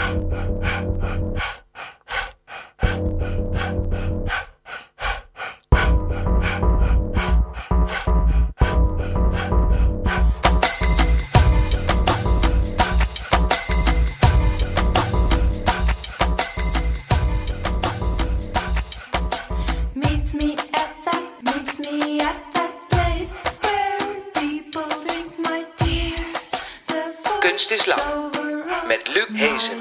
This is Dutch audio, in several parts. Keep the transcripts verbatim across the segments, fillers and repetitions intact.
Kunst is lang, met Luc Hezen.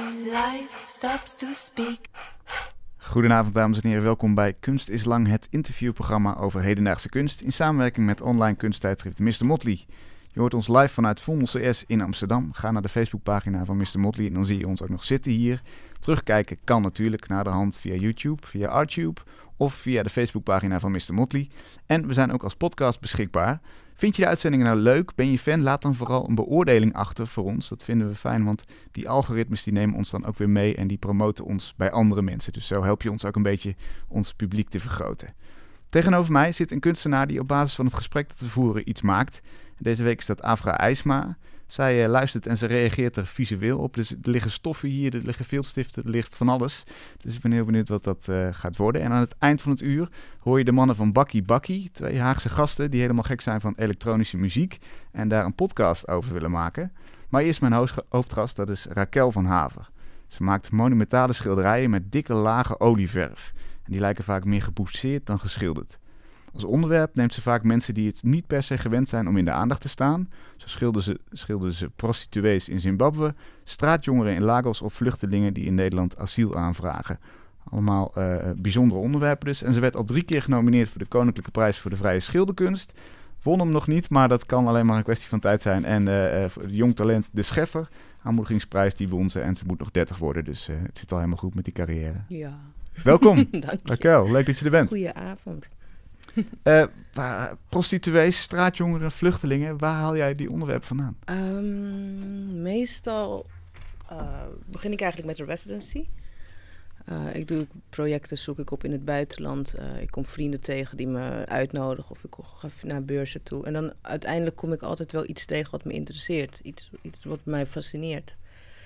Goedenavond dames en heren, welkom bij Kunst is lang, het interviewprogramma over hedendaagse kunst in samenwerking met online kunsttijdschrift mister Motley. Je hoort ons live vanuit Vondel C S in Amsterdam. Ga naar de Facebookpagina van mister Motley en dan zie je ons ook nog zitten hier. Terugkijken kan natuurlijk naar de hand via YouTube, via Artube of via de Facebookpagina van mister Motley. En we zijn ook als podcast beschikbaar. Vind je de uitzendingen nou leuk? Ben je fan? Laat dan vooral een beoordeling achter voor ons. Dat vinden we fijn, want die algoritmes die nemen ons dan ook weer mee en die promoten ons bij andere mensen. Dus zo help je ons ook een beetje ons publiek te vergroten. Tegenover mij zit een kunstenaar die op basis van het gesprek dat we voeren iets maakt. Deze week is dat Afra IJsma. Zij uh, luistert en ze reageert er visueel op. Dus er liggen stoffen hier, er liggen viltstiften, er ligt van alles. Dus ik ben heel benieuwd wat dat uh, gaat worden. En aan het eind van het uur hoor je de mannen van Bakkie Bakkie. Twee Haagse gasten die helemaal gek zijn van elektronische muziek. En daar een podcast over willen maken. Maar eerst mijn hoofd- hoofdgast, dat is Raquel van Haver. Ze maakt monumentale schilderijen met dikke lagen olieverf. En die lijken vaak meer geboetseerd dan geschilderd. Als onderwerp neemt ze vaak mensen die het niet per se gewend zijn om in de aandacht te staan. Zo schilderde ze, schilderde ze prostituees in Zimbabwe, straatjongeren in Lagos of vluchtelingen die in Nederland asiel aanvragen. Allemaal uh, bijzondere onderwerpen dus. En ze werd al drie keer genomineerd voor de Koninklijke Prijs voor de Vrije Schilderkunst. Won hem nog niet, maar dat kan alleen maar een kwestie van tijd zijn. En uh, voor jong talent De Scheffer, aanmoedigingsprijs, die won ze. En ze moet nog dertig worden, dus uh, het zit al helemaal goed met die carrière. Ja. Welkom, Dank je. Raquel. Leuk dat je er bent. Goedenavond. Uh, waar, prostituees, straatjongeren, vluchtelingen, waar haal jij die onderwerpen vandaan? Um, meestal uh, begin ik eigenlijk met een residency. Uh, ik doe projecten, zoek ik op in het buitenland. Uh, ik kom vrienden tegen die me uitnodigen of ik ga naar beurzen toe. En dan uiteindelijk kom ik altijd wel iets tegen wat me interesseert. Iets, iets wat mij fascineert.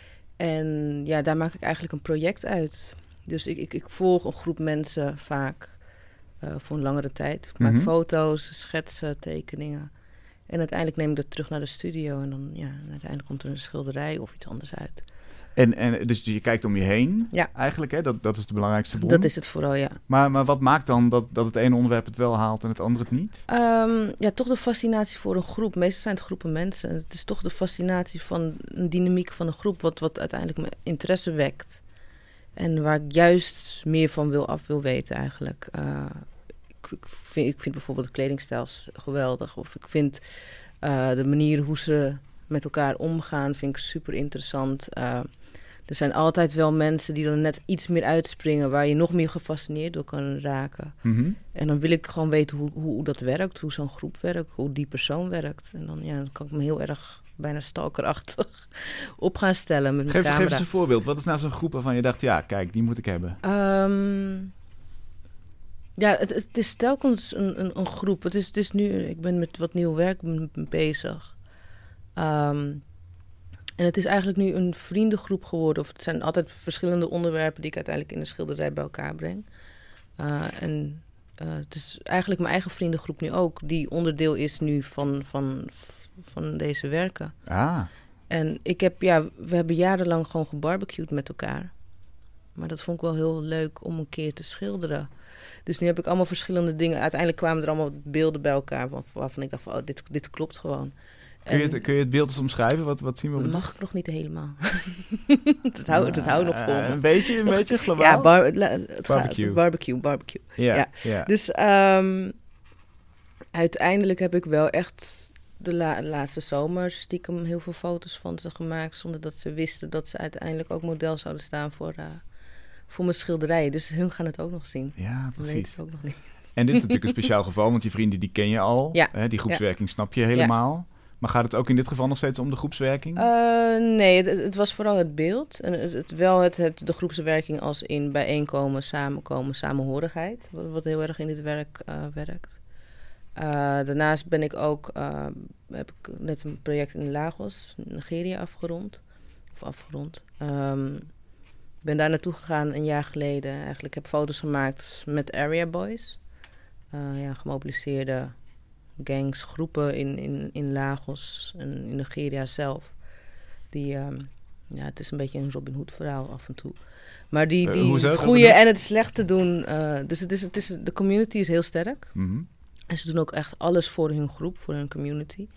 En ja, daar maak ik eigenlijk een project uit. Dus ik, ik, ik volg een groep mensen vaak. Uh, voor een langere tijd. Ik maak mm-hmm. foto's, schetsen, tekeningen. En uiteindelijk neem ik dat terug naar de studio. En dan, ja, uiteindelijk komt er een schilderij of iets anders uit. En, en dus je kijkt om je heen, ja. eigenlijk, hè? Dat, dat is de belangrijkste bron. Dat is het vooral, ja. Maar, maar wat maakt dan dat, dat het ene onderwerp het wel haalt en het andere het niet? Um, ja, toch de fascinatie voor een groep. Meestal zijn het groepen mensen. Het is toch de fascinatie van een dynamiek van een groep... wat, wat uiteindelijk mijn interesse wekt. En waar ik juist meer van wil af wil weten eigenlijk. Uh, ik, ik, vind, ik vind bijvoorbeeld de kledingstijl geweldig. Of ik vind uh, de manier hoe ze met elkaar omgaan, vind ik super interessant. Uh, er zijn altijd wel mensen die dan net iets meer uitspringen... waar je nog meer gefascineerd door kan raken. Mm-hmm. En dan wil ik gewoon weten hoe, hoe, hoe dat werkt, hoe zo'n groep werkt... hoe die persoon werkt. En dan, ja, dan kan ik me heel erg... bijna stalkerachtig op gaan stellen met mijn geef, camera. Geef eens een voorbeeld. Wat is nou zo'n groep waarvan je dacht... ja, kijk, die moet ik hebben? Um, ja, het, het is telkens een, een, een groep. Het is, het is nu... Ik ben met wat nieuw werk bezig. Um, en het is eigenlijk nu een vriendengroep geworden. Of het zijn altijd verschillende onderwerpen... die ik uiteindelijk in een schilderij bij elkaar breng. Uh, en uh, het is eigenlijk mijn eigen vriendengroep nu ook... die onderdeel is nu van... van van deze werken. Ah. En ik heb, ja, we hebben jarenlang gewoon gebarbecued met elkaar. Maar dat vond ik wel heel leuk om een keer te schilderen. Dus nu heb ik allemaal verschillende dingen. Uiteindelijk kwamen er allemaal beelden bij elkaar... waarvan ik dacht van, oh, dit, dit klopt gewoon. Kun je, het, kun je het beeld eens omschrijven? Wat, wat zien we op dat mag ik nog niet helemaal. dat hou, dat hou nog vol. Uh, een beetje, een beetje globaal? Ja, bar, la, het barbecue. Gaat, barbecue, barbecue. Ja, ja. ja. Dus um, uiteindelijk heb ik wel echt... de la- laatste zomer stiekem heel veel foto's van ze gemaakt... zonder dat ze wisten dat ze uiteindelijk ook model zouden staan voor, uh, voor mijn schilderijen. Dus hun gaan het ook nog zien. Ja, precies. Weet het ook nog niet. En dit is natuurlijk een speciaal geval, want die vrienden die ken je al. Ja. Hè, die groepswerking ja. snap je helemaal. Ja. Maar gaat het ook in dit geval nog steeds om de groepswerking? Uh, nee, het, het was vooral het beeld. En het, het, wel het, het, de groepswerking als in bijeenkomen, samenkomen, samenhorigheid. Wat, wat heel erg in dit werk uh, werkt. Uh, daarnaast ben ik ook, uh, heb ik net een project in Lagos, Nigeria, afgerond. Of afgerond. Um, ben daar naartoe gegaan een jaar geleden. Eigenlijk heb foto's gemaakt met Area Boys. Uh, ja, gemobiliseerde gangs, groepen in, in, in Lagos en in Nigeria zelf. Die, um, ja, het is een beetje een Robin Hood verhaal af en toe. Maar die, die uh, het goede en het slechte doen. Uh, dus het is, het is, de community is heel sterk. Mm-hmm. En ze doen ook echt alles voor hun groep, voor hun community.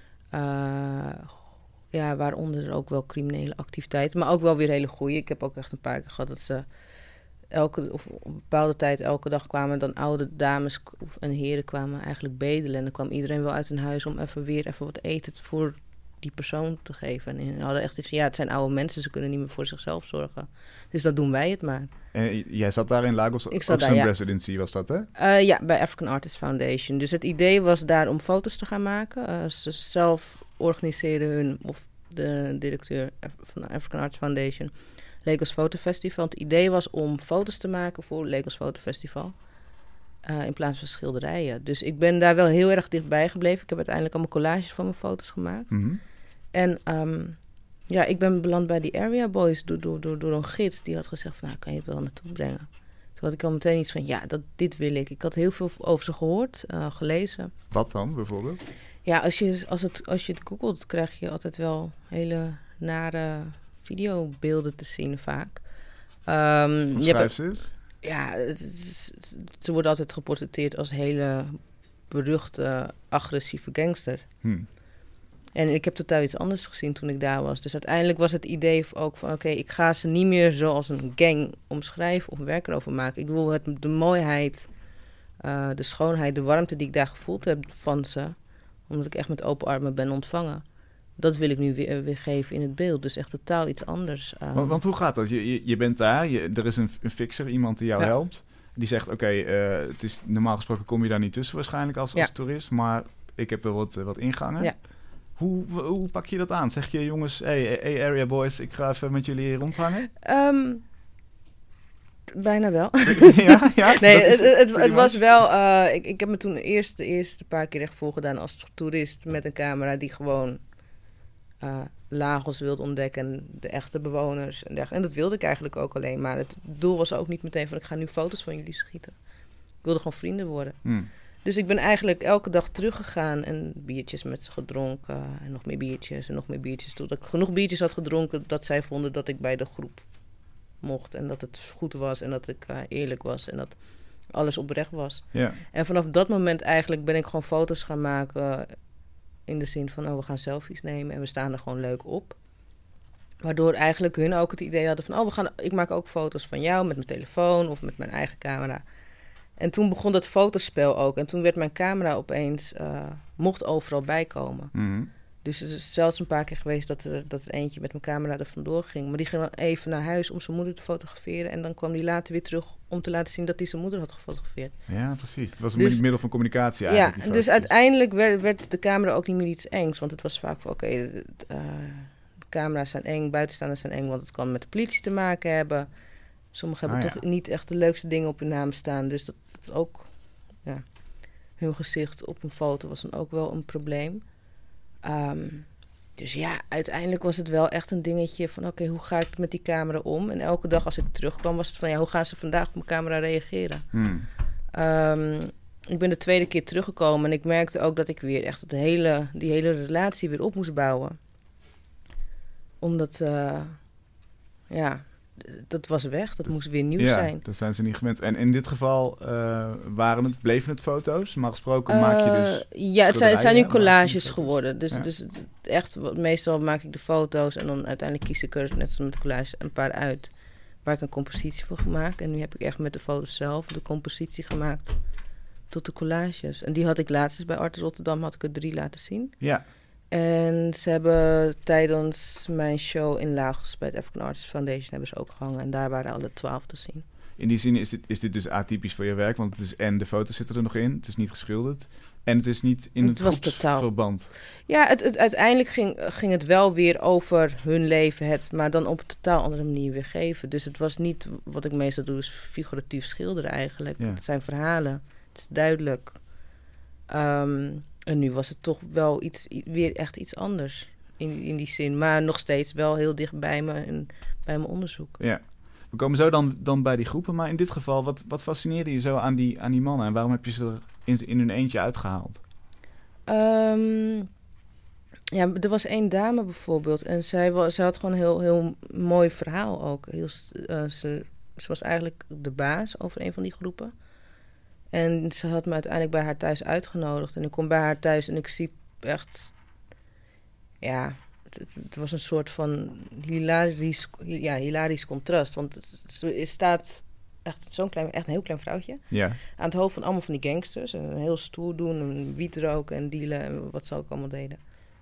Uh, ja, waaronder ook wel criminele activiteiten, maar ook wel weer hele goede. Ik heb ook echt een paar keer gehad dat ze elke, of op een bepaalde tijd elke dag kwamen dan oude dames en heren kwamen eigenlijk bedelen. En dan kwam iedereen wel uit hun huis om even weer even wat eten voor die persoon te geven. En ze hadden echt iets van, ja, het zijn oude mensen, ze kunnen niet meer voor zichzelf zorgen. Dus dat doen wij het maar. En jij zat daar in Lagos, ik zat ook daar, zo'n ja. residency was dat, hè? Uh, ja, bij African Artists Foundation. Dus het idee was daar om foto's te gaan maken. Uh, ze zelf organiseerden hun, of de directeur van de African Artists Foundation, Lagos Photo Festival. Het idee was om foto's te maken voor Lagos Photo Festival. Uh, in plaats van schilderijen. Dus ik ben daar wel heel erg dichtbij gebleven. Ik heb uiteindelijk allemaal collages van mijn foto's gemaakt. Mm-hmm. En um, ja, ik ben beland bij die Area Boys door, door, door, door een gids. Die had gezegd van, nou, kan je het wel naartoe brengen? Toen had ik al meteen iets van, ja, dat, dit wil ik. Ik had heel veel over ze gehoord, uh, gelezen. Wat dan, bijvoorbeeld? Ja, als je, als, het, als je het googelt, krijg je altijd wel hele nare videobeelden te zien vaak. Um, Wat schrijft ze eens? Ja, het is, ze worden altijd geportretteerd als hele beruchte, agressieve gangster. Hmm. En ik heb totaal iets anders gezien toen ik daar was. Dus uiteindelijk was het idee ook van, oké, okay, ik ga ze niet meer zoals een gang omschrijven of werk erover maken. Ik wil het, de mooiheid, uh, de schoonheid, de warmte die ik daar gevoeld heb van ze, omdat ik echt met open armen ben ontvangen. Dat wil ik nu weer, weer geven in het beeld. Dus echt totaal iets anders. Um. Want, want hoe gaat dat? Je, je, je bent daar, je, er is een, een fixer, iemand die jou ja. helpt. Die zegt, oké, okay, uh, het is normaal gesproken kom je daar niet tussen waarschijnlijk als, als ja. toerist. Maar ik heb wel wat, wat ingangen. Ja. Hoe, hoe pak je dat aan? Zeg je, jongens, hey, hey Area Boys, ik ga even met jullie rondhangen? Um, bijna wel. ja, ja, nee, het, het, het, het was wel... Uh, ik, ik heb me toen eerst de eerste paar keer echt voorgedaan als toerist met een camera die gewoon uh, Lagos wilde ontdekken, de echte bewoners en dergelijke. En dat wilde ik eigenlijk ook alleen. Maar het doel was ook niet meteen van, ik ga nu foto's van jullie schieten. Ik wilde gewoon vrienden worden. Hmm. Dus ik ben eigenlijk elke dag teruggegaan en biertjes met ze gedronken. En nog meer biertjes en nog meer biertjes. Totdat ik genoeg biertjes had gedronken dat zij vonden dat ik bij de groep mocht. En dat het goed was en dat ik uh, eerlijk was en dat alles oprecht was. Yeah. En vanaf dat moment eigenlijk ben ik gewoon foto's gaan maken in de zin van, oh, we gaan selfies nemen en we staan er gewoon leuk op. Waardoor eigenlijk hun ook het idee hadden van, oh, we gaan, ik maak ook foto's van jou met mijn telefoon of met mijn eigen camera. En toen begon dat fotospel ook. En toen werd mijn camera opeens, uh, mocht overal bijkomen. Mm-hmm. Dus het is zelfs een paar keer geweest dat er, dat er eentje met mijn camera er vandoor ging. Maar die ging dan even naar huis om zijn moeder te fotograferen. En dan kwam die later weer terug om te laten zien dat hij zijn moeder had gefotografeerd. Ja, precies. Het was een dus, middel van communicatie eigenlijk. Ja, dus uiteindelijk werd, werd de camera ook niet meer iets engs. Want het was vaak van, oké, okay, uh, de camera's zijn eng, buitenstaanders zijn eng, want het kan met de politie te maken hebben. Sommigen hebben ah, toch ja. niet echt de leukste dingen op hun naam staan. Dus dat, dat ook, ja, hun gezicht op een foto was dan ook wel een probleem. Um, dus ja, uiteindelijk was het wel echt een dingetje van, oké, okay, hoe ga ik met die camera om? En elke dag als ik terugkwam was het van, ja, hoe gaan ze vandaag op mijn camera reageren? Hmm. Um, ik ben de tweede keer teruggekomen en ik merkte ook dat ik weer echt het hele, die hele relatie weer op moest bouwen. Omdat, uh, ja... dat was weg, dat, dat moest weer nieuw ja, zijn. Dat zijn ze niet gewend. En in dit geval uh, waren het, bleven het foto's? Maar gesproken uh, maak je dus... Ja, het zijn, het zijn nu collages geworden. Dus, ja. dus echt, meestal maak ik de foto's en dan uiteindelijk kies ik er, net zoals met de collage, een paar uit waar ik een compositie voor gemaakt. En nu heb ik echt met de foto's zelf de compositie gemaakt tot de collages. En die had ik laatst eens bij Art Rotterdam, had ik er drie laten zien. Ja. En ze hebben tijdens mijn show in Lagos bij het African Artists Foundation hebben ze ook gehangen. En daar waren alle twaalf te zien. In die zin is dit, is dit dus atypisch voor je werk, want het is en de foto's zitten er nog in, het is niet geschilderd en het is niet in het, het groepsverband. Ja, het, het, uiteindelijk ging, ging het wel weer over hun leven, het, maar dan op een totaal andere manier weergeven. Dus het was niet, wat ik meestal doe, is figuratief schilderen eigenlijk. Ja. Het zijn verhalen, het is duidelijk. Um, En nu was het toch wel iets, weer echt iets anders in, in die zin. Maar nog steeds wel heel dicht bij me en bij mijn onderzoek. Ja. We komen zo dan, dan bij die groepen, maar in dit geval, wat, wat fascineerde je zo aan die, aan die mannen? En waarom heb je ze er in, in hun eentje uitgehaald? Um, ja, er was één dame bijvoorbeeld en zij, was, zij had gewoon een heel, heel mooi verhaal ook. Heel, uh, ze, ze was eigenlijk de baas over een van die groepen. En ze had me uiteindelijk bij haar thuis uitgenodigd. En ik kom bij haar thuis en ik zie echt... Ja, het, het was een soort van hilarisch, ja, hilarisch contrast. Want er staat echt zo'n klein, echt een heel klein vrouwtje. Ja. Aan het hoofd van allemaal van die gangsters. En heel stoer doen, en wiet roken en dealen en wat ze ook allemaal deden.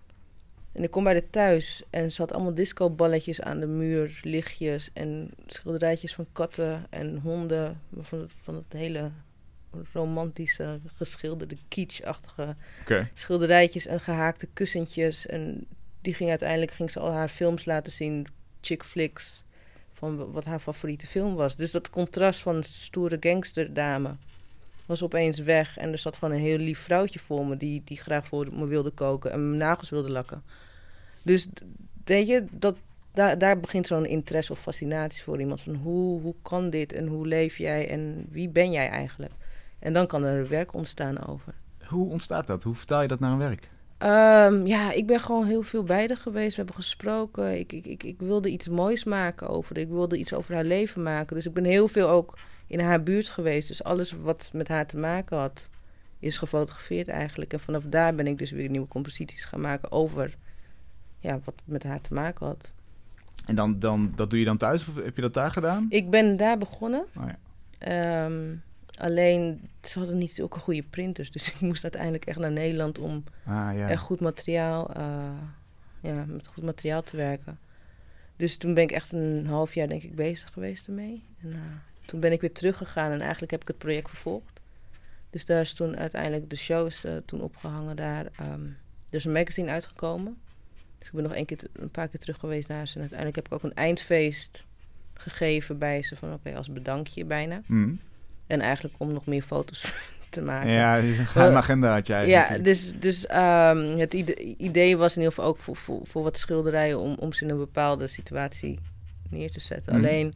En ik kom bij de thuis en ze had allemaal discoballetjes aan de muur, lichtjes en schilderijtjes van katten en honden. Van, van het hele romantische, geschilderde, kitschachtige okay. schilderijtjes en gehaakte kussentjes. En die ging uiteindelijk ging ze al haar films laten zien, chick flicks, van wat haar favoriete film was. Dus dat contrast van stoere gangsterdame was opeens weg. En er zat gewoon een heel lief vrouwtje voor me die, die graag voor me wilde koken en mijn nagels wilde lakken. Dus weet je, dat, daar, daar begint zo'n interesse of fascinatie voor iemand. Van hoe, hoe kan dit en hoe leef jij en wie ben jij eigenlijk? En dan kan er werk ontstaan over. Hoe ontstaat dat? Hoe vertaal je dat naar een werk? Um, ja, ik ben gewoon heel veel bij haar geweest. We hebben gesproken. Ik, ik, ik, ik wilde iets moois maken over haar. Ik wilde iets over haar leven maken. Dus ik ben heel veel ook in haar buurt geweest. Dus alles wat met haar te maken had, is gefotografeerd eigenlijk. En vanaf daar ben ik dus weer nieuwe composities gaan maken over ja, wat met haar te maken had. En dan, dan, dat doe je dan thuis? Of heb je dat daar gedaan? Ik ben daar begonnen. Oh ja. Um, alleen, ze hadden niet zulke goede printers. Dus ik moest uiteindelijk echt naar Nederland om ah, ja. echt goed materiaal, uh, ja, met goed materiaal te werken. Dus toen ben ik echt een half jaar denk ik bezig geweest ermee. En uh, toen ben ik weer teruggegaan en eigenlijk heb ik het project vervolgd. Dus daar is toen uiteindelijk de show is uh, toen opgehangen daar. Um, er is een magazine uitgekomen. Dus ik ben nog een, keer t- een paar keer terug geweest naar ze. En uiteindelijk heb ik ook een eindfeest gegeven bij ze. Van oké, okay, als bedankje bijna. Mm. En eigenlijk om nog meer foto's te maken. Ja, een geheime agenda had jij. Ja, dus, dus um, het ide- idee was in ieder geval ook voor, voor, voor wat schilderijen... Om, om ze in een bepaalde situatie neer te zetten. Mm. Alleen,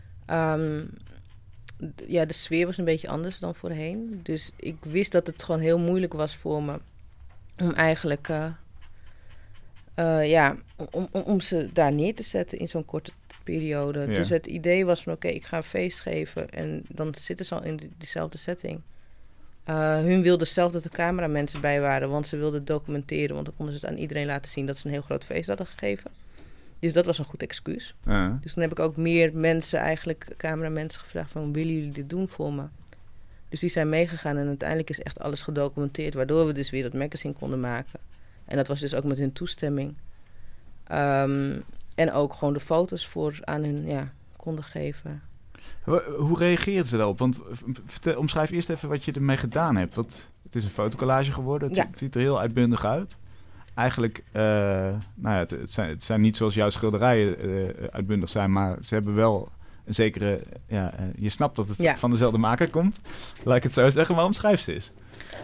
um, d- ja, de sfeer was een beetje anders dan voorheen. Dus ik wist dat het gewoon heel moeilijk was voor me... om eigenlijk... Uh, uh, ja, om, om, om ze daar neer te zetten in zo'n korte periode. Ja. Dus het idee was van oké, okay, ik ga een feest geven... en dan zitten ze al in die, diezelfde setting... Uh, hun wilden zelf dat er cameramensen bij waren, want ze wilden documenteren, want dan konden ze het aan iedereen laten zien dat ze een heel groot feest hadden gegeven. Dus dat was een goed excuus. Uh. Dus dan heb ik ook meer mensen, eigenlijk cameramensen gevraagd van, willen jullie dit doen voor me? Dus die zijn meegegaan en uiteindelijk is echt alles gedocumenteerd, waardoor we dus weer dat magazine konden maken. En dat was dus ook met hun toestemming. Um, en ook gewoon de foto's voor aan hun ja, konden geven. Hoe reageerden ze daarop? Want vertel, omschrijf eerst even wat je ermee gedaan hebt. Want het is een fotocollage geworden. Het, ja. het ziet er heel uitbundig uit. Eigenlijk, uh, nou ja, het, het, zijn, het zijn niet zoals jouw schilderijen uh, uitbundig zijn, maar ze hebben wel een zekere... Ja, uh, je snapt dat het ja. van dezelfde maker komt. Laat ik het zo zeggen, maar omschrijf ze eens.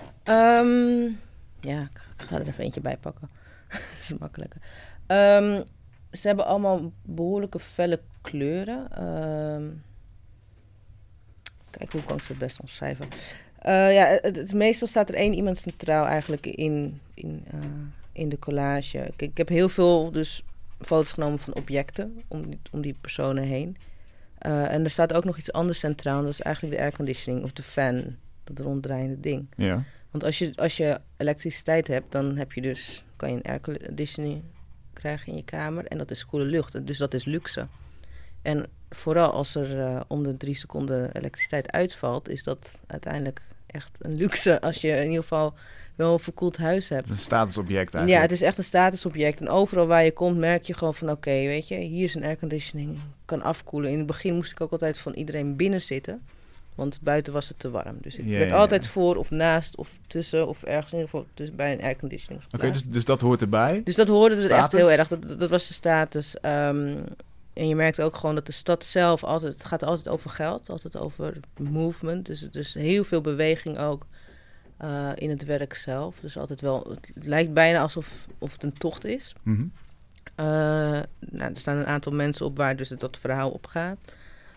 Um, ja, ik ga er even eentje bij pakken. Dat is makkelijker. Um, ze hebben allemaal behoorlijke felle kleuren. Um, Kijk, hoe kan ik ze het best omschrijven? Uh, ja, het, het, meestal staat er één iemand centraal eigenlijk in, in, uh, in de collage. Kijk, ik heb heel veel dus foto's genomen van objecten om die, om die personen heen. Uh, en er staat ook nog iets anders centraal. Dat is eigenlijk de airconditioning of de fan. Dat ronddraaiende ding. Ja. Want als je, als je elektriciteit hebt, dan heb je dus, kan je een airconditioning krijgen in je kamer. En dat is koele lucht. Dus dat is luxe. En vooral als er uh, om de drie seconden elektriciteit uitvalt, is dat uiteindelijk echt een luxe als je in ieder geval wel een verkoeld huis hebt. Het is een statusobject eigenlijk. Ja, het is echt een statusobject. En overal waar je komt merk je gewoon van oké, okay, weet je, hier is een airconditioning, kan afkoelen. In het begin moest ik ook altijd van iedereen binnen zitten, want buiten was het te warm. Dus ik yeah, werd yeah. altijd voor of naast of tussen of ergens in ieder geval tussen bij een airconditioning geplaatst. Oké, okay, dus, dus dat hoort erbij? Dus dat hoorde dus echt heel erg. Dat, dat was de status. Um, En je merkt ook gewoon dat de stad zelf altijd... Het gaat altijd over geld, altijd over movement. Dus, dus heel veel beweging ook uh, in het werk zelf. Dus altijd wel... Het lijkt bijna alsof of het een tocht is. Mm-hmm. Uh, nou, er staan een aantal mensen op waar dus dat verhaal op gaat.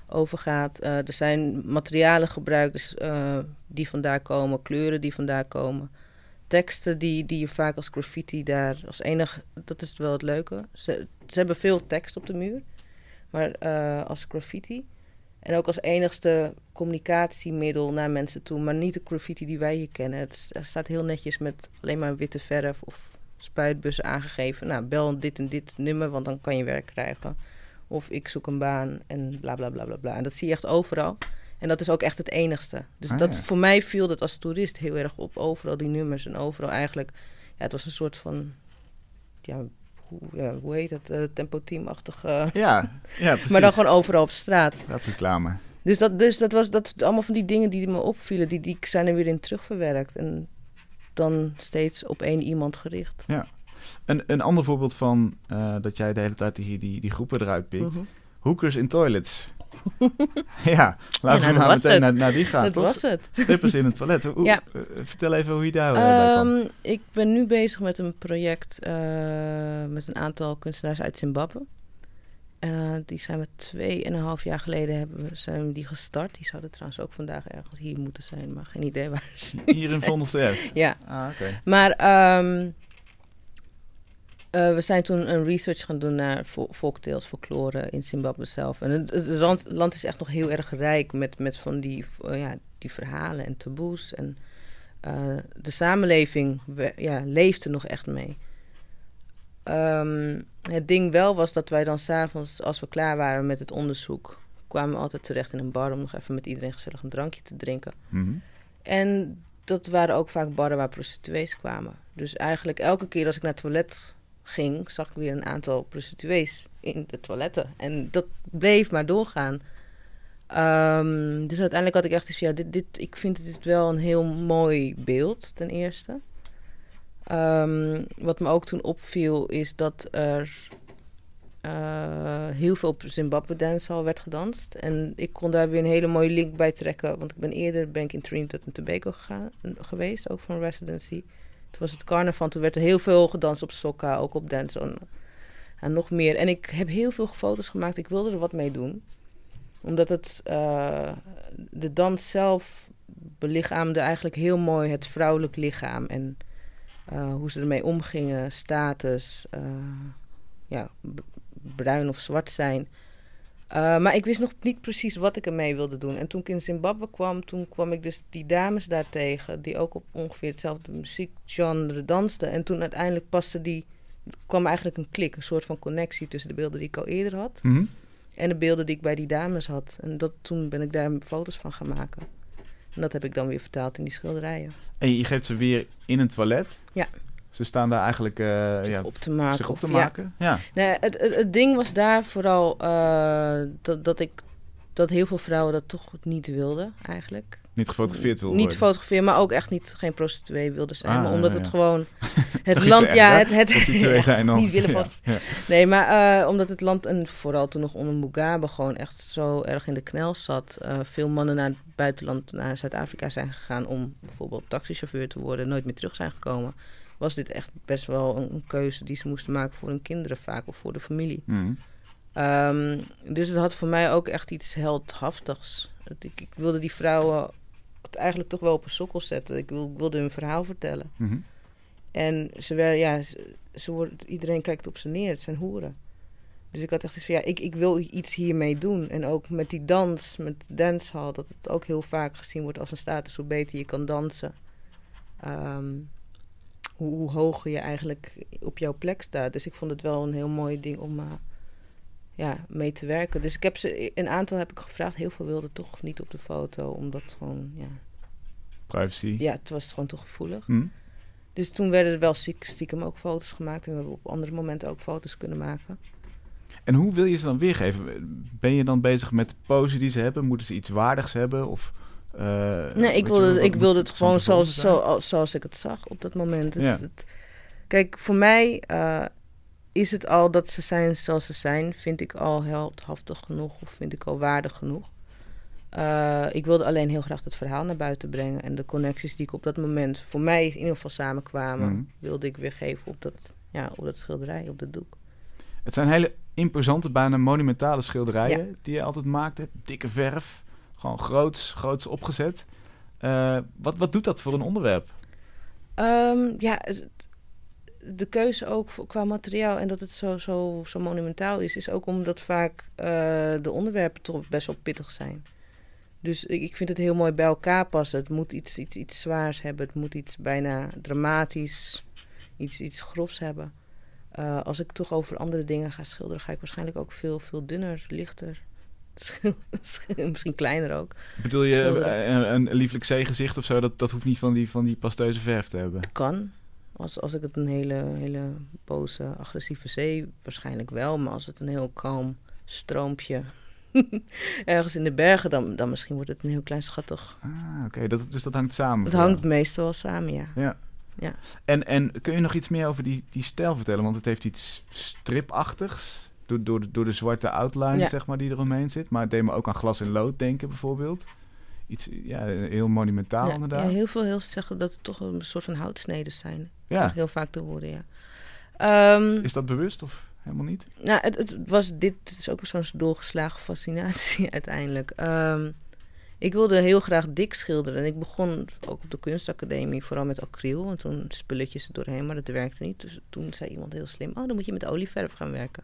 over gaat. Uh, er zijn materialen gebruikt dus, uh, die vandaar komen, kleuren die vandaar komen. Teksten die, die je vaak als graffiti daar als enig... Dat is wel het leuke. Ze, ze hebben veel tekst op de muur, maar uh, als graffiti. En ook als enigste communicatiemiddel naar mensen toe. Maar niet de graffiti die wij hier kennen. Het, het staat heel netjes met alleen maar witte verf of spuitbussen aangegeven. Nou, bel dit en dit nummer, want dan kan je werk krijgen. Of ik zoek een baan en bla bla bla bla bla. En dat zie je echt overal. En dat is ook echt het enigste. Dus ah, dat, ja. voor mij viel dat als toerist heel erg op. Overal die nummers en overal eigenlijk... Ja, het was een soort van... Ja, hoe, ja, hoe heet het? Uh, tempo-team-achtig... Uh, ja, ja, precies. Maar dan gewoon overal op straat. Dat reclame. Dus dat, dus dat was dat, allemaal van die dingen die me opvielen... Die, die zijn er weer in terugverwerkt. En dan steeds op één iemand gericht. Ja. Een, een ander voorbeeld van uh, dat jij de hele tijd die, die, die groepen eruit pikt. Mm-hmm. Hookers in toilets. Ja, laten ja, nou, we maar meteen naar, naar die gaan, dat toch? was het. Strippers in het toilet. Hoe, ja. uh, vertel even hoe je daar uh, bij kwam. Um, ik ben nu bezig met een project uh, met een aantal kunstenaars uit Zimbabwe. Uh, die zijn we twee en een half jaar geleden hebben we, zijn we die gestart. Die zouden trouwens ook vandaag ergens hier moeten zijn, maar geen idee waar ze Hier in Vondel C S? Ja. Ah, okay. Maar... Um, Uh, we zijn toen een research gaan doen naar vo- folktales, folklore in Zimbabwe zelf. En het, het land, land is echt nog heel erg rijk met, met van die, uh, ja, die verhalen en taboes. En uh, de samenleving we, ja, leefde nog echt mee. Um, het ding wel was dat wij dan 's avonds, als we klaar waren met het onderzoek, kwamen we altijd terecht in een bar om nog even met iedereen gezellig een drankje te drinken. Mm-hmm. En dat waren ook vaak barren waar prostituees kwamen. Dus eigenlijk elke keer als ik naar het toilet ging, zag ik weer een aantal prostituees in de toiletten. En dat bleef maar doorgaan. Um, dus uiteindelijk had ik echt iets van, ja, dit, dit, ik vind het wel een heel mooi beeld, ten eerste. Um, wat me ook toen opviel, is dat er uh, heel veel op Zimbabwe dancehall werd gedanst. En ik kon daar weer een hele mooie link bij trekken, want ik ben eerder ben ik in Trinidad en Tobago gegaan, geweest, ook voor een residency. Toen was het carnaval, toen werd er heel veel gedanst op soca, ook op dance en, en nog meer. En ik heb heel veel foto's gemaakt, ik wilde er wat mee doen. Omdat het, uh, de dans zelf belichaamde eigenlijk heel mooi het vrouwelijk lichaam. En uh, hoe ze ermee omgingen, status, uh, ja, b- bruin of zwart zijn. Uh, maar ik wist nog niet precies wat ik ermee wilde doen. En toen ik in Zimbabwe kwam, toen kwam ik dus die dames daar tegen, die ook op ongeveer hetzelfde muziekgenre dansten. En toen uiteindelijk paste die, kwam eigenlijk een klik, een soort van connectie tussen de beelden die ik al eerder had. Mm-hmm. En de beelden die ik bij die dames had. En dat, toen ben ik daar foto's van gaan maken. En dat heb ik dan weer vertaald in die schilderijen. En je geeft ze weer in een toilet? Ja. Ze staan daar eigenlijk uh, zich ja, op te maken. Zich op te of, maken? Ja. ja. Nee, het, het, het ding was daar vooral uh, dat, dat ik dat heel veel vrouwen dat toch niet wilden eigenlijk. Niet gefotografeerd wilden Niet worden? gefotografeerd, maar ook echt niet geen prostituee wilden zijn. Ah, maar omdat ja, het ja. gewoon het land, ja, het, het prostituee zijn dan. niet willen van. Ja, ja. Nee, maar uh, omdat het land en vooral toen nog onder Mugabe gewoon echt zo erg in de knel zat. Uh, veel mannen naar het buitenland, naar Zuid-Afrika zijn gegaan om bijvoorbeeld taxichauffeur te worden, nooit meer terug zijn gekomen. Was dit echt best wel een, een keuze die ze moesten maken voor hun kinderen vaak of voor de familie. Mm. Um, dus het had voor mij ook echt iets heldhaftigs. Ik, ik wilde die vrouwen eigenlijk toch wel op een sokkel zetten. Ik wil, wilde hun verhaal vertellen. Mm-hmm. En ze werden, ja, ze, ze worden, iedereen kijkt op ze neer. Het zijn hoeren. Dus ik had echt iets van, ja, ik, ik wil iets hiermee doen. En ook met die dans, met dancehall, dat het ook heel vaak gezien wordt als een status, hoe beter je kan dansen. Um, hoe, hoe hoger je eigenlijk op jouw plek staat. Dus ik vond het wel een heel mooi ding om uh, ja, mee te werken. Dus ik heb ze, een aantal heb ik gevraagd. Heel veel wilden toch niet op de foto, omdat gewoon, ja... Privacy. Ja, het was gewoon te gevoelig. Mm. Dus toen werden er wel stiekem ook foto's gemaakt. En we hebben op andere momenten ook foto's kunnen maken. En hoe wil je ze dan weergeven? Ben je dan bezig met de pose die ze hebben? Moeten ze iets waardigs hebben? Of, uh, nee, ik wilde, je, ik wilde het gewoon zoals, zijn? zo, zoals ik het zag op dat moment. Het, Ja. het, kijk, voor mij uh, is het al dat ze zijn zoals ze zijn. Vind ik al heldhaftig genoeg of vind ik al waardig genoeg. Uh, ik wilde alleen heel graag het verhaal naar buiten brengen. En de connecties die ik op dat moment voor mij in ieder geval samenkwamen, Mm. wilde ik weer geven op dat, ja, op dat schilderij, op dat doek. Het zijn hele imposante, bijna monumentale schilderijen Ja. die je altijd maakt. Hè? Dikke verf, gewoon groots, groots opgezet. Uh, wat, wat doet dat voor een onderwerp? Um, ja, de keuze ook voor, qua materiaal en dat het zo, zo, zo monumentaal is, is ook omdat vaak uh, de onderwerpen toch best wel pittig zijn. Dus ik, ik vind het heel mooi bij elkaar passen. Het moet iets, iets, iets zwaars hebben. Het moet iets bijna dramatisch, iets, iets grofs hebben. Uh, als ik toch over andere dingen ga schilderen, ga ik waarschijnlijk ook veel, veel dunner, lichter. Misschien kleiner ook. Bedoel je een, een lieflijk zeegezicht of zo? Dat, dat hoeft niet van die, van die pasteuze verf te hebben? Kan. Als, als ik het een hele, hele boze, agressieve zee, waarschijnlijk wel. Maar als het een heel kalm stroompje ergens in de bergen, dan, dan misschien wordt het een heel klein schattig. Ah, oké. Okay. Dus dat hangt samen? Het hangt meestal wel samen, ja. Ja. ja. En, en kun je nog iets meer over die, die stijl vertellen? Want het heeft iets stripachtigs. Door, door, de, door de zwarte outline, ja. zeg maar, die eromheen zit. Maar het deed me ook aan glas en lood denken, bijvoorbeeld. Iets, ja, heel monumentaal, ja, inderdaad. Ja, heel veel heel zeggen dat het toch een soort van houtsneden zijn. Ja. Dat heel vaak te horen, ja. Um, is dat bewust of helemaal niet? Nou, het, het was, dit is ook zo'n doorgeslagen fascinatie uiteindelijk. Um, ik wilde heel graag dik schilderen. En ik begon ook op de kunstacademie vooral met acryl. En toen spulletjes er doorheen, maar dat werkte niet. Dus toen zei iemand heel slim, oh, dan moet je met olieverf gaan werken.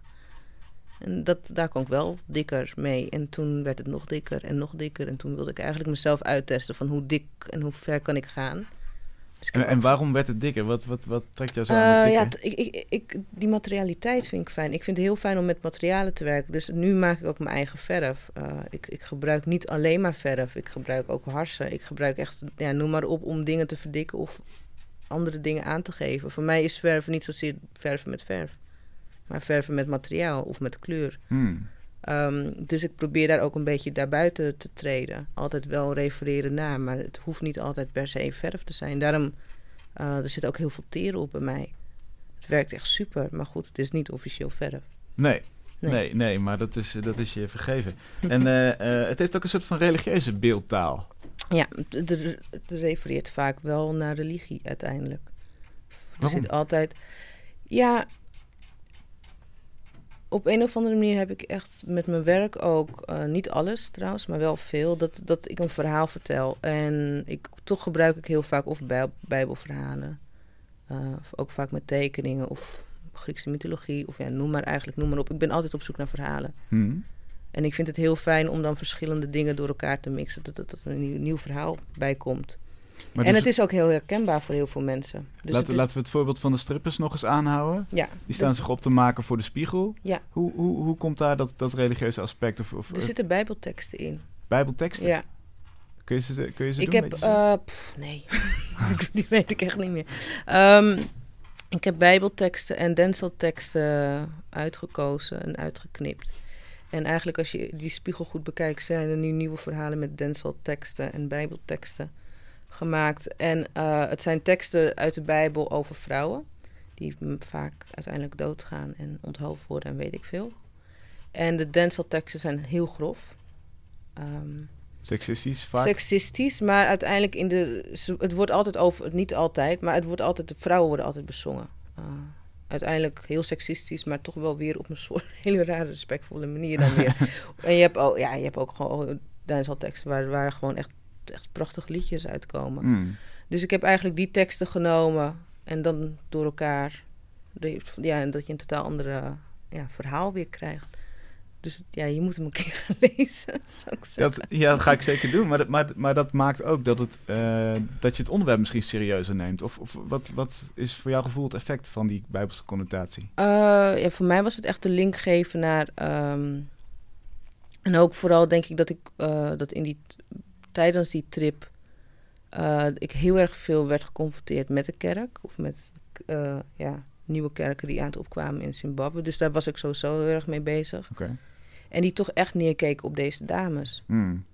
En dat, daar kon ik wel dikker mee. En toen werd het nog dikker en nog dikker. En toen wilde ik eigenlijk mezelf uittesten van hoe dik en hoe ver kan ik gaan. Dus ik en, en waarom werd het dikker? Wat, wat, wat trekt jou zo uh, aan het ja, t- ik, ik, ik, die materialiteit vind ik fijn. Ik vind het heel fijn om met materialen te werken. Dus nu maak ik ook mijn eigen verf. Uh, ik, ik gebruik niet alleen maar verf. Ik gebruik ook harsen. Ik gebruik echt, ja, noem maar op, om dingen te verdikken of andere dingen aan te geven. Voor mij is verven niet zozeer verven met verf. Maar verven met materiaal of met kleur. Hmm. Um, dus ik probeer daar ook een beetje daarbuiten te treden. Altijd wel refereren naar, maar het hoeft niet altijd per se verf te zijn. Daarom, uh, er zit ook heel veel teer op bij mij. Het werkt echt super, maar goed, het is niet officieel verf. Nee, nee, nee, nee maar dat is, dat is je vergeven. En uh, uh, het heeft ook een soort van religieuze beeldtaal. Ja, het, het, het refereert vaak wel naar religie uiteindelijk. Waarom? Er zit altijd... Ja... Op een of andere manier heb ik echt met mijn werk ook, uh, niet alles trouwens, maar wel veel, dat, dat ik een verhaal vertel. En ik, toch gebruik ik heel vaak of bij, bijbelverhalen, uh, ook vaak met tekeningen of Griekse mythologie, of ja, noem maar eigenlijk, noem maar op. Ik ben altijd op zoek naar verhalen. Hmm. En ik vind het heel fijn om dan verschillende dingen door elkaar te mixen, dat, dat, dat er een nieuw, nieuw verhaal bij komt. Maar en het is ook heel herkenbaar voor heel veel mensen. Dus laten, is... laten we het voorbeeld van de strippers nog eens aanhouden. Ja, die staan dat... zich op te maken voor de spiegel. Ja. Hoe, hoe, hoe komt daar dat, dat religieuze aspect? Of, of, er zitten bijbelteksten in. Bijbelteksten? Ja. Kun je ze, kun je ze ik doen? heb, uh, pff, nee, die weet ik echt niet meer. Um, ik heb bijbelteksten en denselteksten uitgekozen en uitgeknipt. En eigenlijk als je die spiegel goed bekijkt, zijn er nu nieuwe verhalen met denselteksten en bijbelteksten gemaakt. En uh, het zijn teksten uit de Bijbel over vrouwen, die vaak uiteindelijk doodgaan en onthoofd worden en weet ik veel. En de denselteksten zijn heel grof. Um, Seksistisch vaak? Seksistisch, maar uiteindelijk in de... Het wordt altijd over... Niet altijd, maar het wordt altijd... De vrouwen worden altijd bezongen. Uh, uiteindelijk heel seksistisch, maar toch wel weer op een soort hele rare, respectvolle manier dan weer. En je hebt ook, ja, je hebt ook gewoon dansalteksten waar, waar gewoon echt, echt prachtige liedjes uitkomen. Mm. Dus ik heb eigenlijk die teksten genomen en dan door elkaar... De, ja, en dat je een totaal andere ja, verhaal weer krijgt. Dus ja, je moet hem een keer gaan lezen, zou ik zeggen. Dat, ja, dat ga ik zeker doen. Maar dat, maar, maar dat maakt ook dat, het, uh, dat je het onderwerp misschien serieuzer neemt. Of, of wat, wat is voor jouw gevoel het effect van die Bijbelse connotatie? Uh, ja, voor mij was het echt de link geven naar... Um, en ook vooral denk ik dat ik uh, dat in die tijdens die trip... Uh, ik heel erg veel werd geconfronteerd met de kerk. Of met uh, ja, nieuwe kerken die aan het opkwamen in Zimbabwe. Dus daar was ik sowieso heel erg mee bezig. Okay. En die toch echt neerkeken op deze dames. Mm.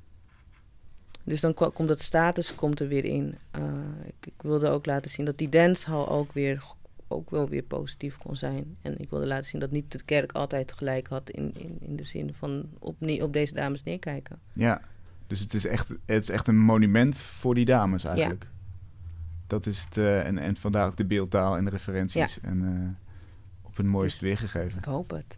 Dus dan komt dat status komt er weer in. Uh, ik, ik wilde ook laten zien dat die dancehall ook, weer, ook wel weer positief kon zijn. En ik wilde laten zien dat niet de kerk altijd gelijk had... in, in, in de zin van op, op deze dames neerkijken. Ja, dus het is echt, het is echt een monument voor die dames eigenlijk. Ja. Dat is het, uh, en, en vandaar ook de beeldtaal en de referenties. Ja. En, uh, op het mooiste Dus, weergegeven. Ik hoop het.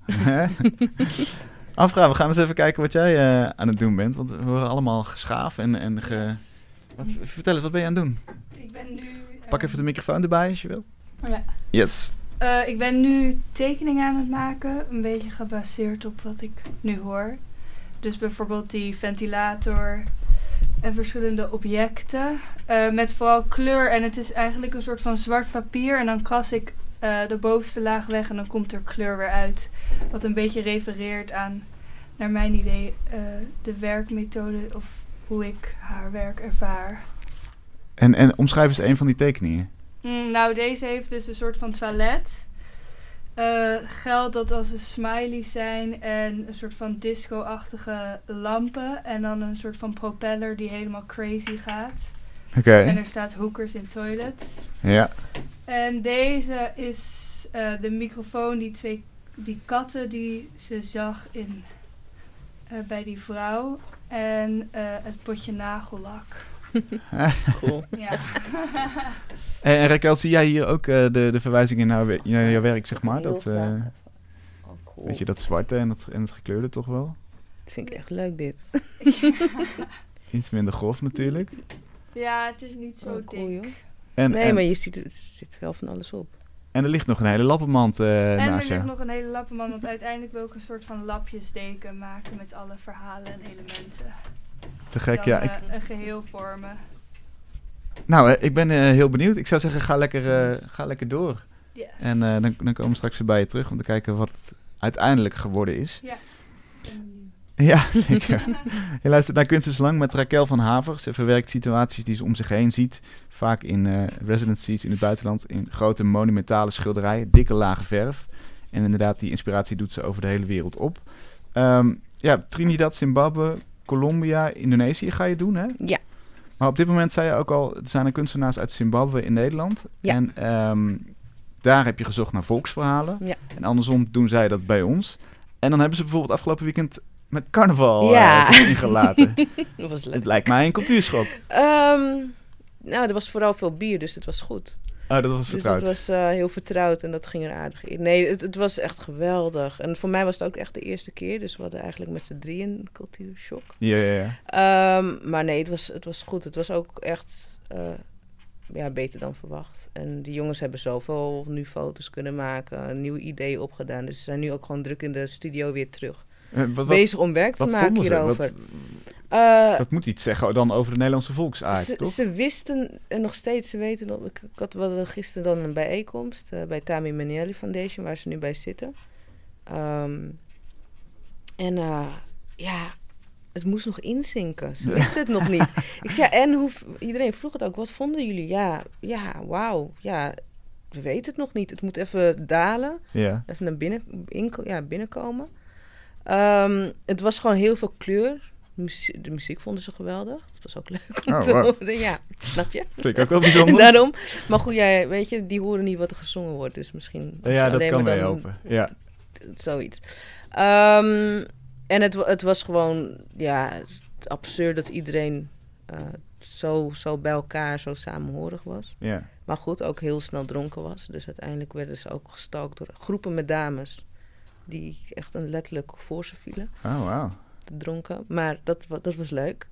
Afra, we gaan eens even kijken wat jij uh, aan het doen bent. Want we worden allemaal geschaafd en, en ge... Wat, vertel eens, wat ben je aan het doen? Ik ben nu... Pak even de microfoon erbij als je wil. Oh ja. Yes. Uh, ik ben nu tekeningen aan het maken, een beetje gebaseerd op wat ik nu hoor. Dus bijvoorbeeld die ventilator en verschillende objecten. Uh, met vooral kleur en het is eigenlijk een soort van zwart papier. En dan kras ik uh, de bovenste laag weg en dan komt er kleur weer uit. Wat een beetje refereert aan, naar mijn idee, uh, de werkmethode of hoe ik haar werk ervaar. En, en omschrijf eens een van die tekeningen. Mm, nou, deze heeft dus een soort van toilet. Uh, geld dat als een smiley zijn en een soort van disco-achtige lampen. En dan een soort van propeller die helemaal crazy gaat. Oké. Okay. En er staat hookers in toilets. Ja. En deze is uh, de microfoon, die twee die katten die ze zag in, uh, bij die vrouw. En uh, het potje nagellak. Cool. Ja. En, en Raquel, zie jij hier ook uh, de, de verwijzingen naar, we- naar jouw werk, zeg maar? Heel Dat, uh, graag. Oh, cool. weet je, dat zwarte en het, en het gekleurde toch wel? Dat vind ik echt leuk, dit. Iets minder grof natuurlijk. Ja, het is niet zo Oh, cool, dik. joh. En, Nee, en, maar je ziet, er zit wel van alles op. en er ligt nog een hele lappenmand uh, En er naast ligt jou. nog een hele lappenman, want uiteindelijk wil ik een soort van lapjesdeken maken met alle verhalen en elementen. Te gek, Dan, ja. uh, Ik, een geheel vormen. nou, uh, ik ben uh, heel benieuwd. Ik zou zeggen, ga lekker, uh, ga lekker door. Yes. En uh, dan, dan komen we straks weer bij je terug om te kijken wat het uiteindelijk geworden is. Ja. Ja, zeker. Je luistert naar Kunst is Lang met Raquel van Haver. Ze verwerkt situaties die ze om zich heen ziet. Vaak in uh, residencies in het buitenland. In grote monumentale schilderijen. Dikke lage verf. En inderdaad, die inspiratie doet ze over de hele wereld op. Um, ja, Trinidad, Zimbabwe, Colombia, Indonesië ga je doen, hè? Ja. Maar op dit moment zei je ook al, er zijn er kunstenaars uit Zimbabwe in Nederland. Ja. En um, daar heb je gezocht naar volksverhalen. Ja. En andersom doen zij dat bij ons. En dan hebben ze bijvoorbeeld afgelopen weekend met carnaval Ja. uh, zich ingelaten. Dat was leuk. Het lijkt mij een cultuurschok. Um, nou, er was vooral veel bier, dus het was goed. Oh, dat was Dus vertrouwd. dat was uh, heel vertrouwd en dat ging er aardig in. Nee, het, het was echt geweldig. En voor mij was het ook echt de eerste keer. Dus we hadden eigenlijk met z'n drieën een cultuurshock. Ja, ja, ja. Um, maar nee, het was, het was goed. Het was ook echt uh, ja, beter dan verwacht. En die jongens hebben zoveel nu foto's kunnen maken, nieuwe ideeën opgedaan. Dus ze zijn nu ook gewoon druk in de studio weer terug. Uh, wat, wat, Bezig om werk te wat maken vonden ze? hierover. Wat, Uh, dat moet iets zeggen dan over de Nederlandse volksaard, ze, toch? ze wisten en nog steeds, ze weten nog. Ik, ik had wel gisteren dan een bijeenkomst uh, bij Tami Manieli Foundation, waar ze nu bij zitten. Um, en uh, ja, het moest nog inzinken. Ze wisten het nog niet. Ik zei, en hoe, iedereen vroeg het ook, wat vonden jullie? Ja, ja, wauw, ja, we weten het nog niet. Het moet even dalen, Ja. even naar binnen, in, ja, binnenkomen. Um, het was gewoon heel veel kleur. Muzie- de muziek vonden ze geweldig. Dat was ook leuk om Oh, te wow. horen. Ja, snap je? Vind ik ook wel bijzonder. Daarom. Maar goed, jij, weet je, die horen niet wat er gezongen wordt. Dus misschien... Ja, dat alleen kan maar mee dan helpen. Ja. Zoiets. Um, en het, het was gewoon, ja, absurd dat iedereen uh, zo, zo bij elkaar, zo samenhorig was. Ja. Maar goed, ook heel snel dronken was. Dus uiteindelijk werden ze ook gestalkt door groepen met dames. Die echt een letterlijk voor ze vielen. Oh, wauw. Te dronken. Maar dat, wa- dat was leuk.